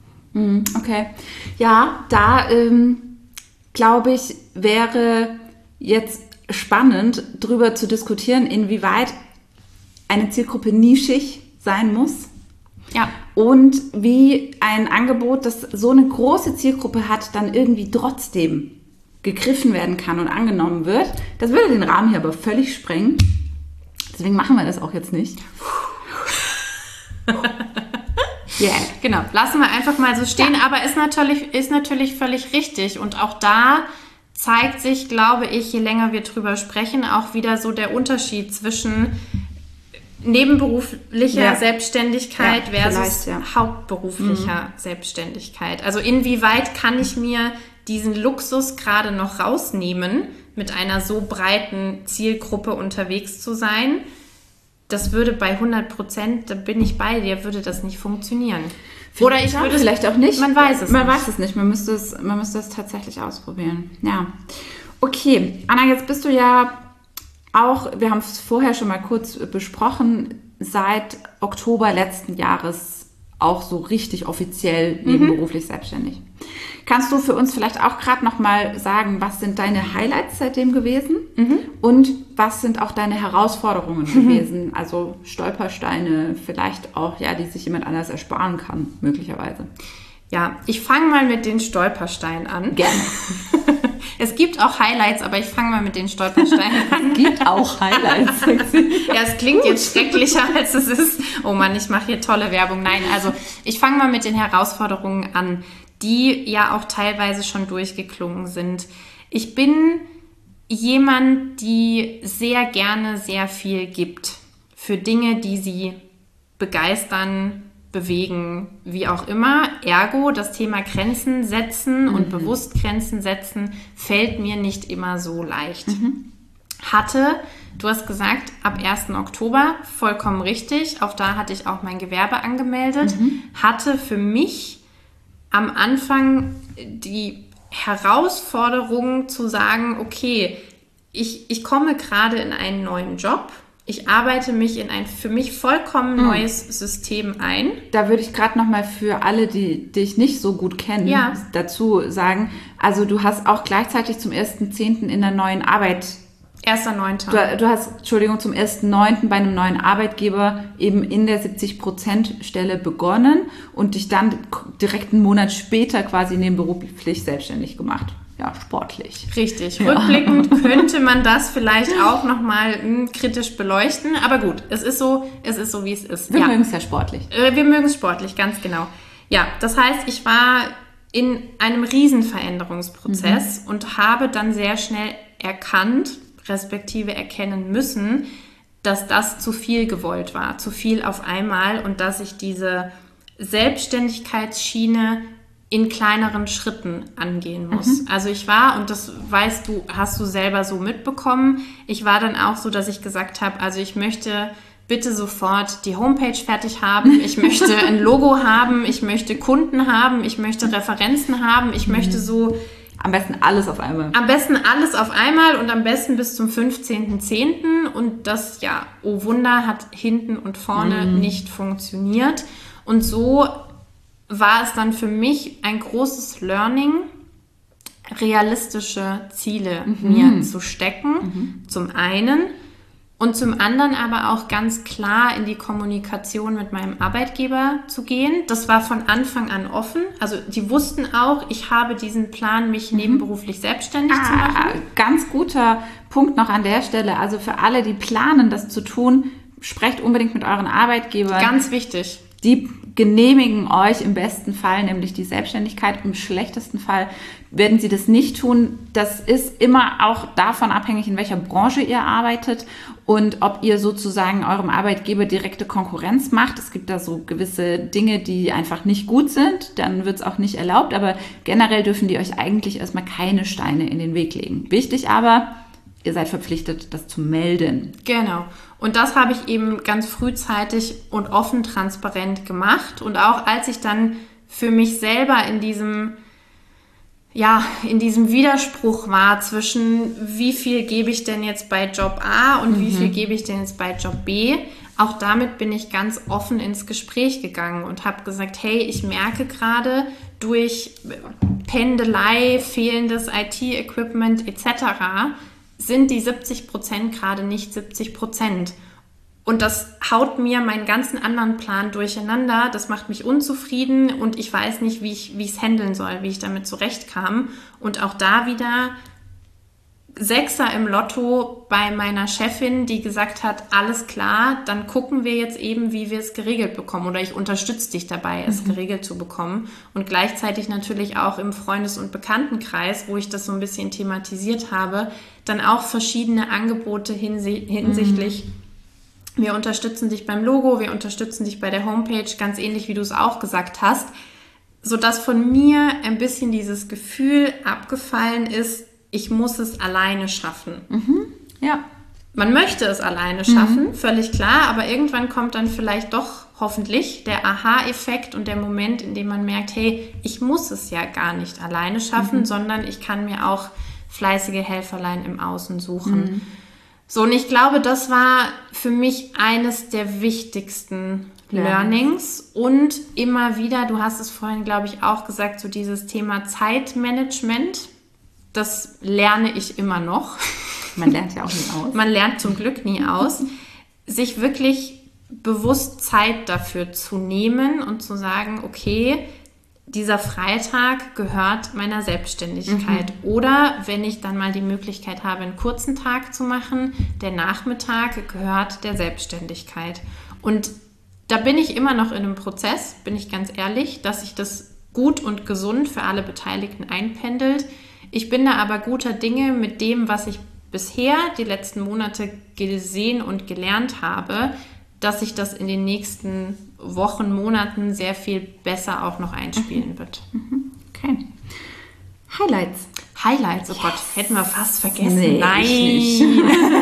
Okay, ja, da ähm, glaube ich, wäre jetzt spannend, darüber zu diskutieren, inwieweit eine Zielgruppe nischig sein muss. Ja. Und wie ein Angebot, das so eine große Zielgruppe hat, dann irgendwie trotzdem gegriffen werden kann und angenommen wird. Das würde den Rahmen hier aber völlig sprengen. Deswegen machen wir das auch jetzt nicht. Yeah. Genau, lassen wir einfach mal so stehen, ja. aber ist natürlich, ist natürlich völlig richtig. Und auch da zeigt sich, glaube ich, je länger wir drüber sprechen, auch wieder so der Unterschied zwischen nebenberuflicher ja. Selbstständigkeit ja, versus ja. hauptberuflicher mhm. Selbstständigkeit. Also inwieweit kann ich mir diesen Luxus gerade noch rausnehmen, mit einer so breiten Zielgruppe unterwegs zu sein? Das würde bei hundert Prozent, da bin ich bei dir, würde das nicht funktionieren. Oder ich würde vielleicht auch nicht. Man weiß es man nicht. Man weiß es nicht. Man müsste es, man müsste es tatsächlich ausprobieren. Ja. Okay, Anna, jetzt bist du ja auch, wir haben es vorher schon mal kurz besprochen, seit Oktober letzten Jahres auch so richtig offiziell nebenberuflich mhm. selbstständig. Kannst du für uns vielleicht auch gerade noch mal sagen, was sind deine Highlights seitdem gewesen mhm. und was sind auch deine Herausforderungen mhm. gewesen? Also Stolpersteine vielleicht auch, ja, die sich jemand anders ersparen kann, möglicherweise. Ja, ich fange mal mit den Stolpersteinen an. Gerne. Es gibt auch Highlights, aber ich fange mal mit den Stolpersteinen an. Es gibt auch Highlights. Ja, es klingt jetzt schrecklicher, als es ist. Oh Mann, ich mache hier tolle Werbung. Nein, also ich fange mal mit den Herausforderungen an, die ja auch teilweise schon durchgeklungen sind. Ich bin jemand, die sehr gerne sehr viel gibt für Dinge, die sie begeistern, bewegen, wie auch immer. Ergo, das Thema Grenzen setzen und mhm. bewusst Grenzen setzen, fällt mir nicht immer so leicht. Mhm. Hatte, du hast gesagt, ab ersten Oktober, vollkommen richtig, auch da hatte ich auch mein Gewerbe angemeldet, mhm. hatte für mich am Anfang die Herausforderung zu sagen, okay, ich, ich komme gerade in einen neuen Job, ich arbeite mich in ein für mich vollkommen hm. neues System ein. Da würde ich gerade nochmal für alle, die dich nicht so gut kennen, ja. dazu sagen, also du hast auch gleichzeitig zum ersten zehnten in der neuen Arbeit... erster neunter Du, du hast, Entschuldigung, zum ersten neunten bei einem neuen Arbeitgeber eben in der siebzig Prozent Stelle begonnen und dich dann direkt einen Monat später quasi nebenberuflich selbstständig gemacht. Ja, sportlich. Richtig. Ja. Rückblickend könnte man das vielleicht auch nochmal hm, kritisch beleuchten. Aber gut, es ist so, es ist so, wie es ist. Wir ja. mögen es ja sportlich. Äh, wir mögen es sportlich, ganz genau. Ja, das heißt, ich war in einem Riesenveränderungsprozess mhm. und habe dann sehr schnell erkannt, respektive erkennen müssen, dass das zu viel gewollt war, zu viel auf einmal und dass ich diese Selbstständigkeitsschiene in kleineren Schritten angehen muss. Mhm. Also ich war, und das weißt du, hast du selber so mitbekommen, ich war dann auch so, dass ich gesagt habe, also ich möchte bitte sofort die Homepage fertig haben, ich möchte ein Logo haben, ich möchte Kunden haben, ich möchte Referenzen haben, ich mhm. möchte so... Am besten alles auf einmal. Am besten alles auf einmal und am besten bis zum fünfzehnten zehnten Und das, ja, oh Wunder, hat hinten und vorne mhm. nicht funktioniert. Und so war es dann für mich ein großes Learning, realistische Ziele mhm. mir zu stecken, mhm. zum einen. Und zum anderen aber auch ganz klar in die Kommunikation mit meinem Arbeitgeber zu gehen. Das war von Anfang an offen. Also die wussten auch, ich habe diesen Plan, mich mhm. nebenberuflich selbstständig ah, zu machen. Ganz guter Punkt noch an der Stelle. Also für alle, die planen, das zu tun, sprecht unbedingt mit euren Arbeitgebern. Ganz wichtig. Die genehmigen euch im besten Fall nämlich die Selbstständigkeit. Im schlechtesten Fall werden sie das nicht tun. Das ist immer auch davon abhängig, in welcher Branche ihr arbeitet und ob ihr sozusagen eurem Arbeitgeber direkte Konkurrenz macht. Es gibt da so gewisse Dinge, die einfach nicht gut sind. Dann wird es auch nicht erlaubt. Aber generell dürfen die euch eigentlich erstmal keine Steine in den Weg legen. Wichtig aber, ihr seid verpflichtet, das zu melden. Genau. Und das habe ich eben ganz frühzeitig und offen transparent gemacht. Und auch als ich dann für mich selber in diesem, ja, in diesem Widerspruch war zwischen, wie viel gebe ich denn jetzt bei Job A und mhm. wie viel gebe ich denn jetzt bei Job B, auch damit bin ich ganz offen ins Gespräch gegangen und habe gesagt, hey, ich merke gerade durch Pendelei, fehlendes I T-Equipment et cetera, sind die siebzig Prozent gerade nicht siebzig Prozent. Und das haut mir meinen ganzen anderen Plan durcheinander. Das macht mich unzufrieden und ich weiß nicht, wie ich wie ich es handeln soll, wie ich damit zurechtkam. Und auch da wieder Sechser im Lotto bei meiner Chefin, die gesagt hat, alles klar, dann gucken wir jetzt eben, wie wir es geregelt bekommen. Oder ich unterstütze dich dabei, es mhm. geregelt zu bekommen. Und gleichzeitig natürlich auch im Freundes- und Bekanntenkreis, wo ich das so ein bisschen thematisiert habe, dann auch verschiedene Angebote hinsi- hinsichtlich, mhm. wir unterstützen dich beim Logo, wir unterstützen dich bei der Homepage, ganz ähnlich wie du es auch gesagt hast, sodass von mir ein bisschen dieses Gefühl abgefallen ist, ich muss es alleine schaffen. Mhm. Ja. Man möchte es alleine schaffen, mhm. völlig klar, aber irgendwann kommt dann vielleicht doch hoffentlich der Aha-Effekt und der Moment, in dem man merkt, hey, ich muss es ja gar nicht alleine schaffen, mhm. sondern ich kann mir auch fleißige Helferlein im Außen suchen. Mhm. So, und ich glaube, das war für mich eines der wichtigsten Learnings ja. und immer wieder, du hast es vorhin, glaube ich, auch gesagt, so dieses Thema Zeitmanagement. Das lerne ich immer noch. Man lernt ja auch nie aus. Man lernt zum Glück nie aus. Sich wirklich bewusst Zeit dafür zu nehmen und zu sagen, okay, dieser Freitag gehört meiner Selbstständigkeit. Mhm. Oder wenn ich dann mal die Möglichkeit habe, einen kurzen Tag zu machen, der Nachmittag gehört der Selbstständigkeit. Und da bin ich immer noch in einem Prozess, bin ich ganz ehrlich, dass sich das gut und gesund für alle Beteiligten einpendelt. Ich bin da aber guter Dinge mit dem, was ich bisher die letzten Monate gesehen und gelernt habe, dass sich das in den nächsten Wochen, Monaten sehr viel besser auch noch einspielen mhm. wird. Okay. Highlights. Highlights, oh yes. Gott, hätten wir fast vergessen. Nee, Nein. Ich nicht.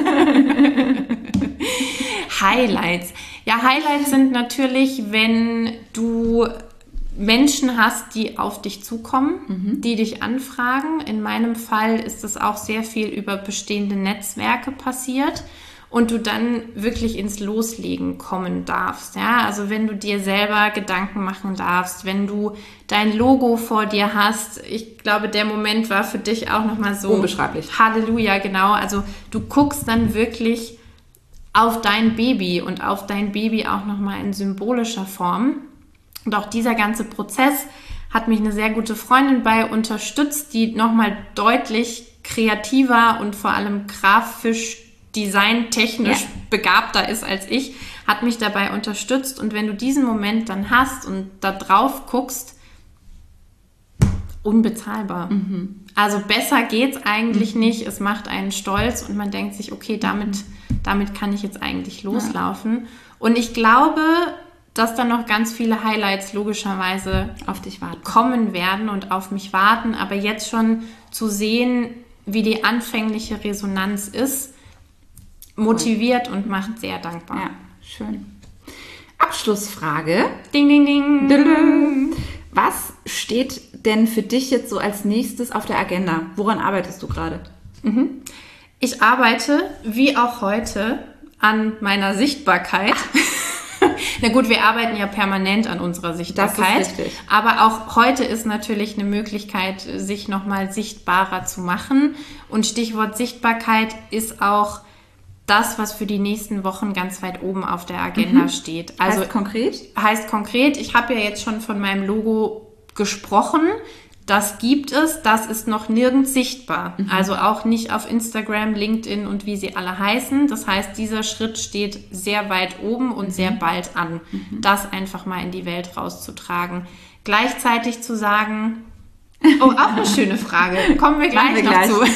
Highlights. Ja, Highlights sind natürlich, wenn du Menschen hast, die auf dich zukommen, mhm. die dich anfragen. In meinem Fall ist es auch sehr viel über bestehende Netzwerke passiert und du dann wirklich ins Loslegen kommen darfst. Ja, also wenn du dir selber Gedanken machen darfst, wenn du dein Logo vor dir hast. Ich glaube, der Moment war für dich auch nochmal so unbeschreiblich. Halleluja, genau. Also du guckst dann wirklich auf dein Baby und auf dein Baby auch nochmal in symbolischer Form. Und auch dieser ganze Prozess hat mich eine sehr gute Freundin bei unterstützt, die nochmal deutlich kreativer und vor allem grafisch, designtechnisch ja. begabter ist als ich, hat mich dabei unterstützt. Und wenn du diesen Moment dann hast und da drauf guckst, unbezahlbar. Mhm. Also besser geht's eigentlich mhm. nicht. Es macht einen stolz und man denkt sich, okay, damit, mhm. damit kann ich jetzt eigentlich loslaufen. Ja. Und ich glaube, dass dann noch ganz viele Highlights logischerweise auf dich warten, kommen werden und auf mich warten. Aber jetzt schon zu sehen, wie die anfängliche Resonanz ist, motiviert cool. und macht sehr dankbar. Ja, schön. Abschlussfrage. Ding, ding, ding. Ding. Was steht denn für dich jetzt so als nächstes auf der Agenda? Woran arbeitest du gerade? Mhm. Ich arbeite, wie auch heute, an meiner Sichtbarkeit. Na gut, wir arbeiten ja permanent an unserer Sichtbarkeit, das ist richtig. Aber auch heute ist natürlich eine Möglichkeit, sich nochmal sichtbarer zu machen. Und Stichwort Sichtbarkeit ist auch das, was für die nächsten Wochen ganz weit oben auf der Agenda mhm. steht. Also heißt konkret? Heißt konkret, ich habe ja jetzt schon von meinem Logo gesprochen. Das gibt es, das ist noch nirgends sichtbar. Mhm. Also auch nicht auf Instagram, LinkedIn und wie sie alle heißen. Das heißt, dieser Schritt steht sehr weit oben und mhm. sehr bald an, mhm. das einfach mal in die Welt rauszutragen. Gleichzeitig zu sagen, oh, auch eine schöne Frage, kommen wir gleich wir noch gleich. zu.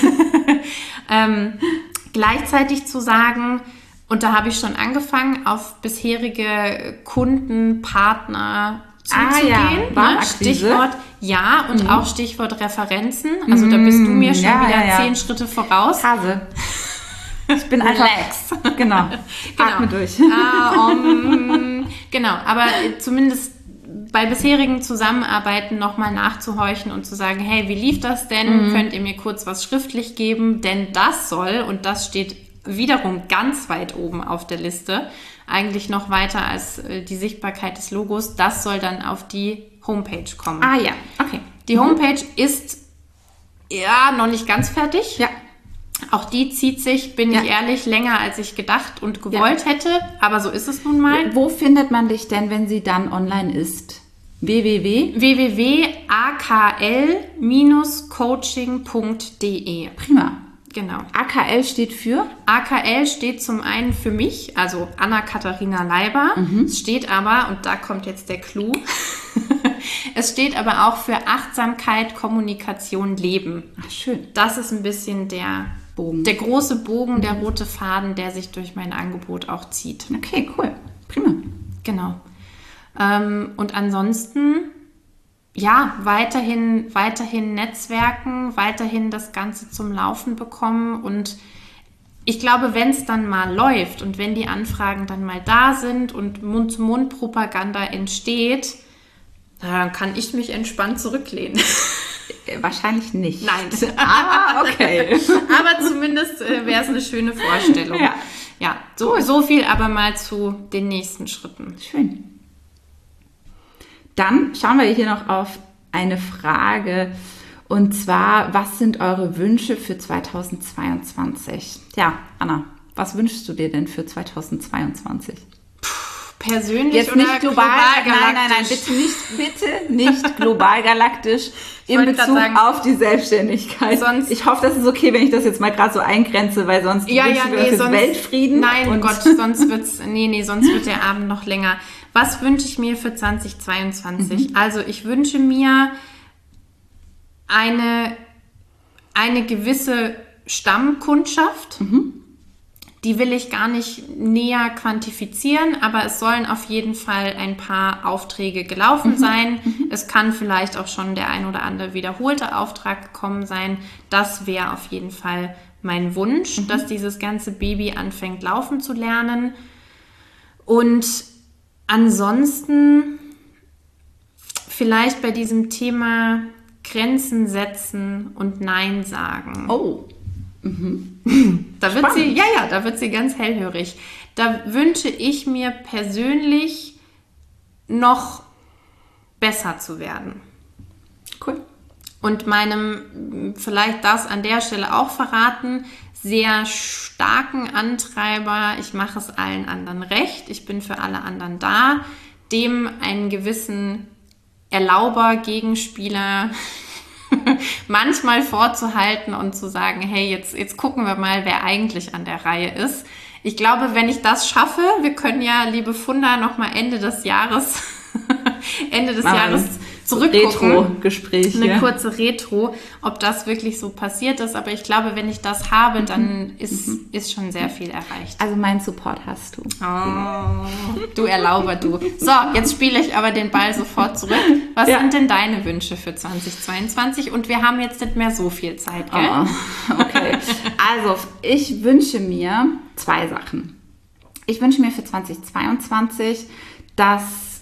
ähm, gleichzeitig zu sagen, und da habe ich schon angefangen, auf bisherige Kunden, Partner zuzugehen. Ah, ja. Ne? Stichwort ja und mhm. auch Stichwort Referenzen. Also da bist du mir schon ja, wieder ja, ja. zehn Schritte voraus. Hase. Ich bin einfach Relax. Genau. genau. Atme durch. Ah, um, genau, aber zumindest bei bisherigen Zusammenarbeiten nochmal nachzuhorchen und zu sagen, hey, wie lief das denn? Mhm. Könnt ihr mir kurz was schriftlich geben? Denn das soll, und das steht wiederum ganz weit oben auf der Liste, eigentlich noch weiter als äh, die Sichtbarkeit des Logos, das soll dann auf die Homepage kommen. Ah ja, okay. Die Homepage mhm. ist ja noch nicht ganz fertig. Ja. Auch die zieht sich, bin ja. ich ehrlich, länger als ich gedacht und gewollt ja. hätte, aber so ist es nun mal. Wo findet man dich denn, wenn sie dann online ist? www w w w punkt a k l Bindestrich coaching punkt d e. Prima. Genau. A K L steht für? A K L steht zum einen für mich, also Anna-Katharina Leiber. Mhm. Es steht aber, und da kommt jetzt der Clou, es steht aber auch für Achtsamkeit, Kommunikation, Leben. Ach, schön. Das ist ein bisschen der Bogen. Der große Bogen, der rote Faden, der sich durch mein Angebot auch zieht. Okay, cool. Prima. Genau. Ähm, und ansonsten, ja, weiterhin, weiterhin Netzwerken, weiterhin das Ganze zum Laufen bekommen. Und ich glaube, wenn es dann mal läuft und wenn die Anfragen dann mal da sind und Mund-zu-Mund-Propaganda entsteht, dann kann ich mich entspannt zurücklehnen. Wahrscheinlich nicht. Nein. Ah, okay. Aber zumindest äh, wäre es eine schöne Vorstellung. Ja, ja so, cool. so viel aber mal zu den nächsten Schritten. Schön. Dann schauen wir hier noch auf eine Frage. Und zwar, was sind eure Wünsche für zweitausendzweiundzwanzig? Ja, Anna, was wünschst du dir denn für zweitausendzweiundzwanzig? Persönlich Jetzt oder nicht global, global nein, nein, nein, bitte nicht, bitte nicht global galaktisch in Bezug sagen, auf die Selbstständigkeit. Sonst, ich hoffe, das ist okay, wenn ich das jetzt mal gerade so eingrenze, weil sonst ja, ja, nee, wir sonst, Weltfrieden. Nein, und Gott, sonst wird's, nee, nee, sonst wird der Abend noch länger. Was wünsche ich mir für zweitausendzweiundzwanzig? Mhm. Also ich wünsche mir eine, eine gewisse Stammkundschaft. Mhm. Die will ich gar nicht näher quantifizieren, aber es sollen auf jeden Fall ein paar Aufträge gelaufen mhm. sein. Mhm. Es kann vielleicht auch schon der ein oder andere wiederholte Auftrag gekommen sein. Das wäre auf jeden Fall mein Wunsch, mhm. dass dieses ganze Baby anfängt laufen zu lernen. Und ansonsten vielleicht bei diesem Thema Grenzen setzen und Nein sagen. Oh, mhm. Da wird sie, ja, ja, da wird sie ganz hellhörig. Da wünsche ich mir persönlich noch besser zu werden. Cool. Und meinem, vielleicht das an der Stelle auch verraten, sehr starken Antreiber, ich mache es allen anderen recht, ich bin für alle anderen da, dem einen gewissen Erlauber, Gegenspieler manchmal vorzuhalten und zu sagen, hey, jetzt, jetzt gucken wir mal, wer eigentlich an der Reihe ist. Ich glaube, wenn ich das schaffe, wir können ja, liebe Funda, nochmal Ende des Jahres, Ende des Mal Jahres zurückgucken. Retro-Gespräch. Eine ja. kurze Retro, ob das wirklich so passiert ist. Aber ich glaube, wenn ich das habe, dann ist, mhm. ist schon sehr viel erreicht. Also meinen Support hast du. Oh, du Erlauber, du. So, jetzt spiele ich aber den Ball sofort zurück. Was ja. sind denn deine Wünsche für zweitausendzweiundzwanzig? Und wir haben jetzt nicht mehr so viel Zeit, gell? Oh, okay. Also, ich wünsche mir zwei Sachen. Ich wünsche mir für zweitausendzweiundzwanzig, dass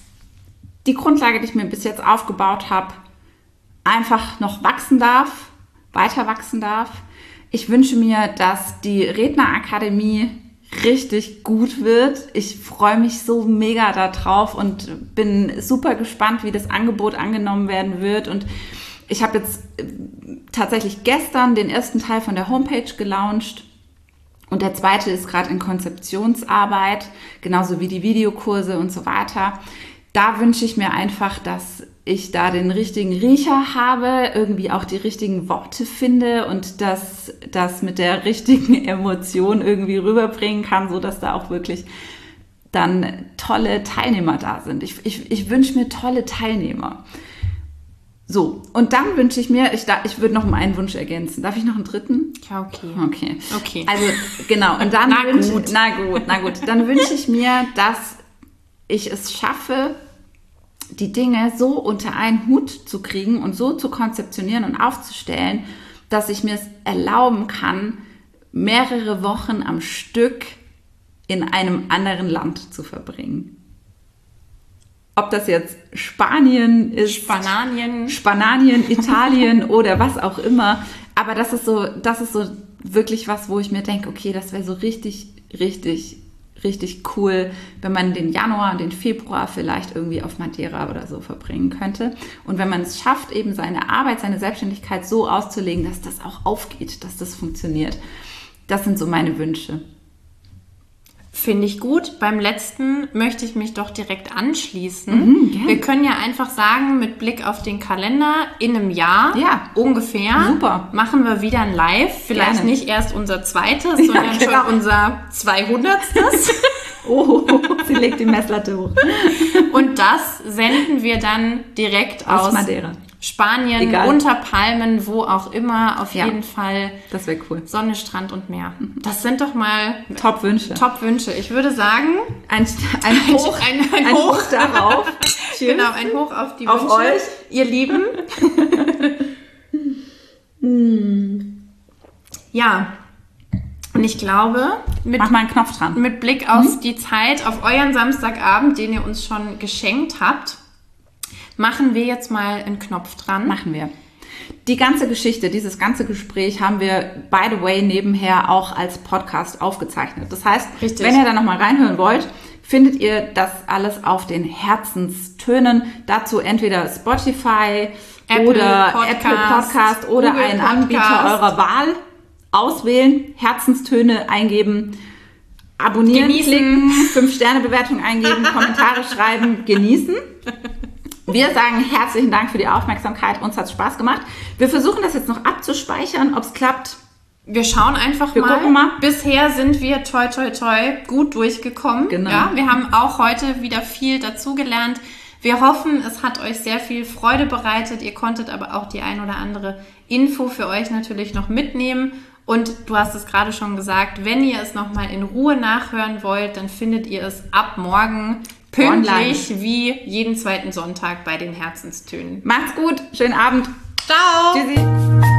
die Grundlage, die ich mir bis jetzt aufgebaut habe, einfach noch wachsen darf, weiter wachsen darf. Ich wünsche mir, dass die Rednerakademie richtig gut wird. Ich freue mich so mega darauf und bin super gespannt, wie das Angebot angenommen werden wird. Und ich habe jetzt tatsächlich gestern den ersten Teil von der Homepage gelauncht. Und der zweite ist gerade in Konzeptionsarbeit, genauso wie die Videokurse und so weiter. Da wünsche ich mir einfach, dass ich da den richtigen Riecher habe, irgendwie auch die richtigen Worte finde und dass das mit der richtigen Emotion irgendwie rüberbringen kann, sodass da auch wirklich dann tolle Teilnehmer da sind. Ich, ich, ich wünsche mir tolle Teilnehmer. So, und dann wünsche ich mir, ich, ich würde noch um einen Wunsch ergänzen. Darf ich noch einen dritten? Ja, okay. Okay. Okay. Also, genau. Und dann na, wünsch, gut. na gut, na gut. Dann wünsche ich mir, dass ich es schaffe, die Dinge so unter einen Hut zu kriegen und so zu konzeptionieren und aufzustellen, dass ich mir es erlauben kann, mehrere Wochen am Stück in einem anderen Land zu verbringen. Ob das jetzt Spanien ist, Spananien, Spananien, Italien oder was auch immer. Aber das ist so, das ist so wirklich was, wo ich mir denke, okay, das wäre so richtig, richtig, richtig cool, wenn man den Januar und den Februar vielleicht irgendwie auf Madeira oder so verbringen könnte. Und wenn man es schafft, eben seine Arbeit, seine Selbstständigkeit so auszulegen, dass das auch aufgeht, dass das funktioniert. Das sind so meine Wünsche. Finde ich gut. Beim letzten möchte ich mich doch direkt anschließen. Mhm, gerne. Wir können ja einfach sagen, mit Blick auf den Kalender, in einem Jahr Ja. ungefähr Super. machen wir wieder ein Live. Vielleicht Gerne. nicht erst unser zweites, Ja, sondern genau. schon unser zweihundertstes. Oh, sie legt die Messlatte hoch. Und das senden wir dann direkt aus, Aus Madeira. Spanien, Egal. unter Palmen, wo auch immer. Auf Ja. jeden Fall Das wäre cool. Sonne, Strand und Meer. Das sind doch mal Top-Wünsche. Top-Wünsche. Ich würde sagen, Ein, ein, Hoch, ein, ein, ein Hoch Hoch darauf. Cheers. Genau, ein Hoch auf die Auf Wünsche. euch. Ihr Lieben. Ja, und ich glaube, mit, Mach mal einen Knopf dran. mit Blick auf die Zeit, auf euren Samstagabend, den ihr uns schon geschenkt habt, machen wir jetzt mal einen Knopf dran. Machen wir. Die ganze Geschichte, dieses ganze Gespräch haben wir, by the way, nebenher auch als Podcast aufgezeichnet. Das heißt, Richtig. wenn ihr da nochmal reinhören wollt, findet ihr das alles auf den Herzenstönen. Dazu entweder Spotify Apple oder Podcast, Apple Podcast oder Google einen Podcast. Anbieter eurer Wahl. Auswählen, Herzenstöne eingeben, abonnieren, Genießen. klicken, fünf Sterne Bewertung eingeben, Kommentare schreiben, genießen. Wir sagen herzlichen Dank für die Aufmerksamkeit. Uns hat es Spaß gemacht. Wir versuchen das jetzt noch abzuspeichern, ob es klappt. Wir schauen einfach Wir mal. gucken mal. Bisher sind wir toi toi toi gut durchgekommen. Genau. Ja, wir haben auch heute wieder viel dazugelernt. Wir hoffen, es hat euch sehr viel Freude bereitet. Ihr konntet aber auch die ein oder andere Info für euch natürlich noch mitnehmen. Und du hast es gerade schon gesagt, wenn ihr es nochmal in Ruhe nachhören wollt, dann findet ihr es ab morgen pünktlich Online. Wie jeden zweiten Sonntag bei den Herzenstönen. Macht's gut, schönen Abend. Ciao. Tschüssi.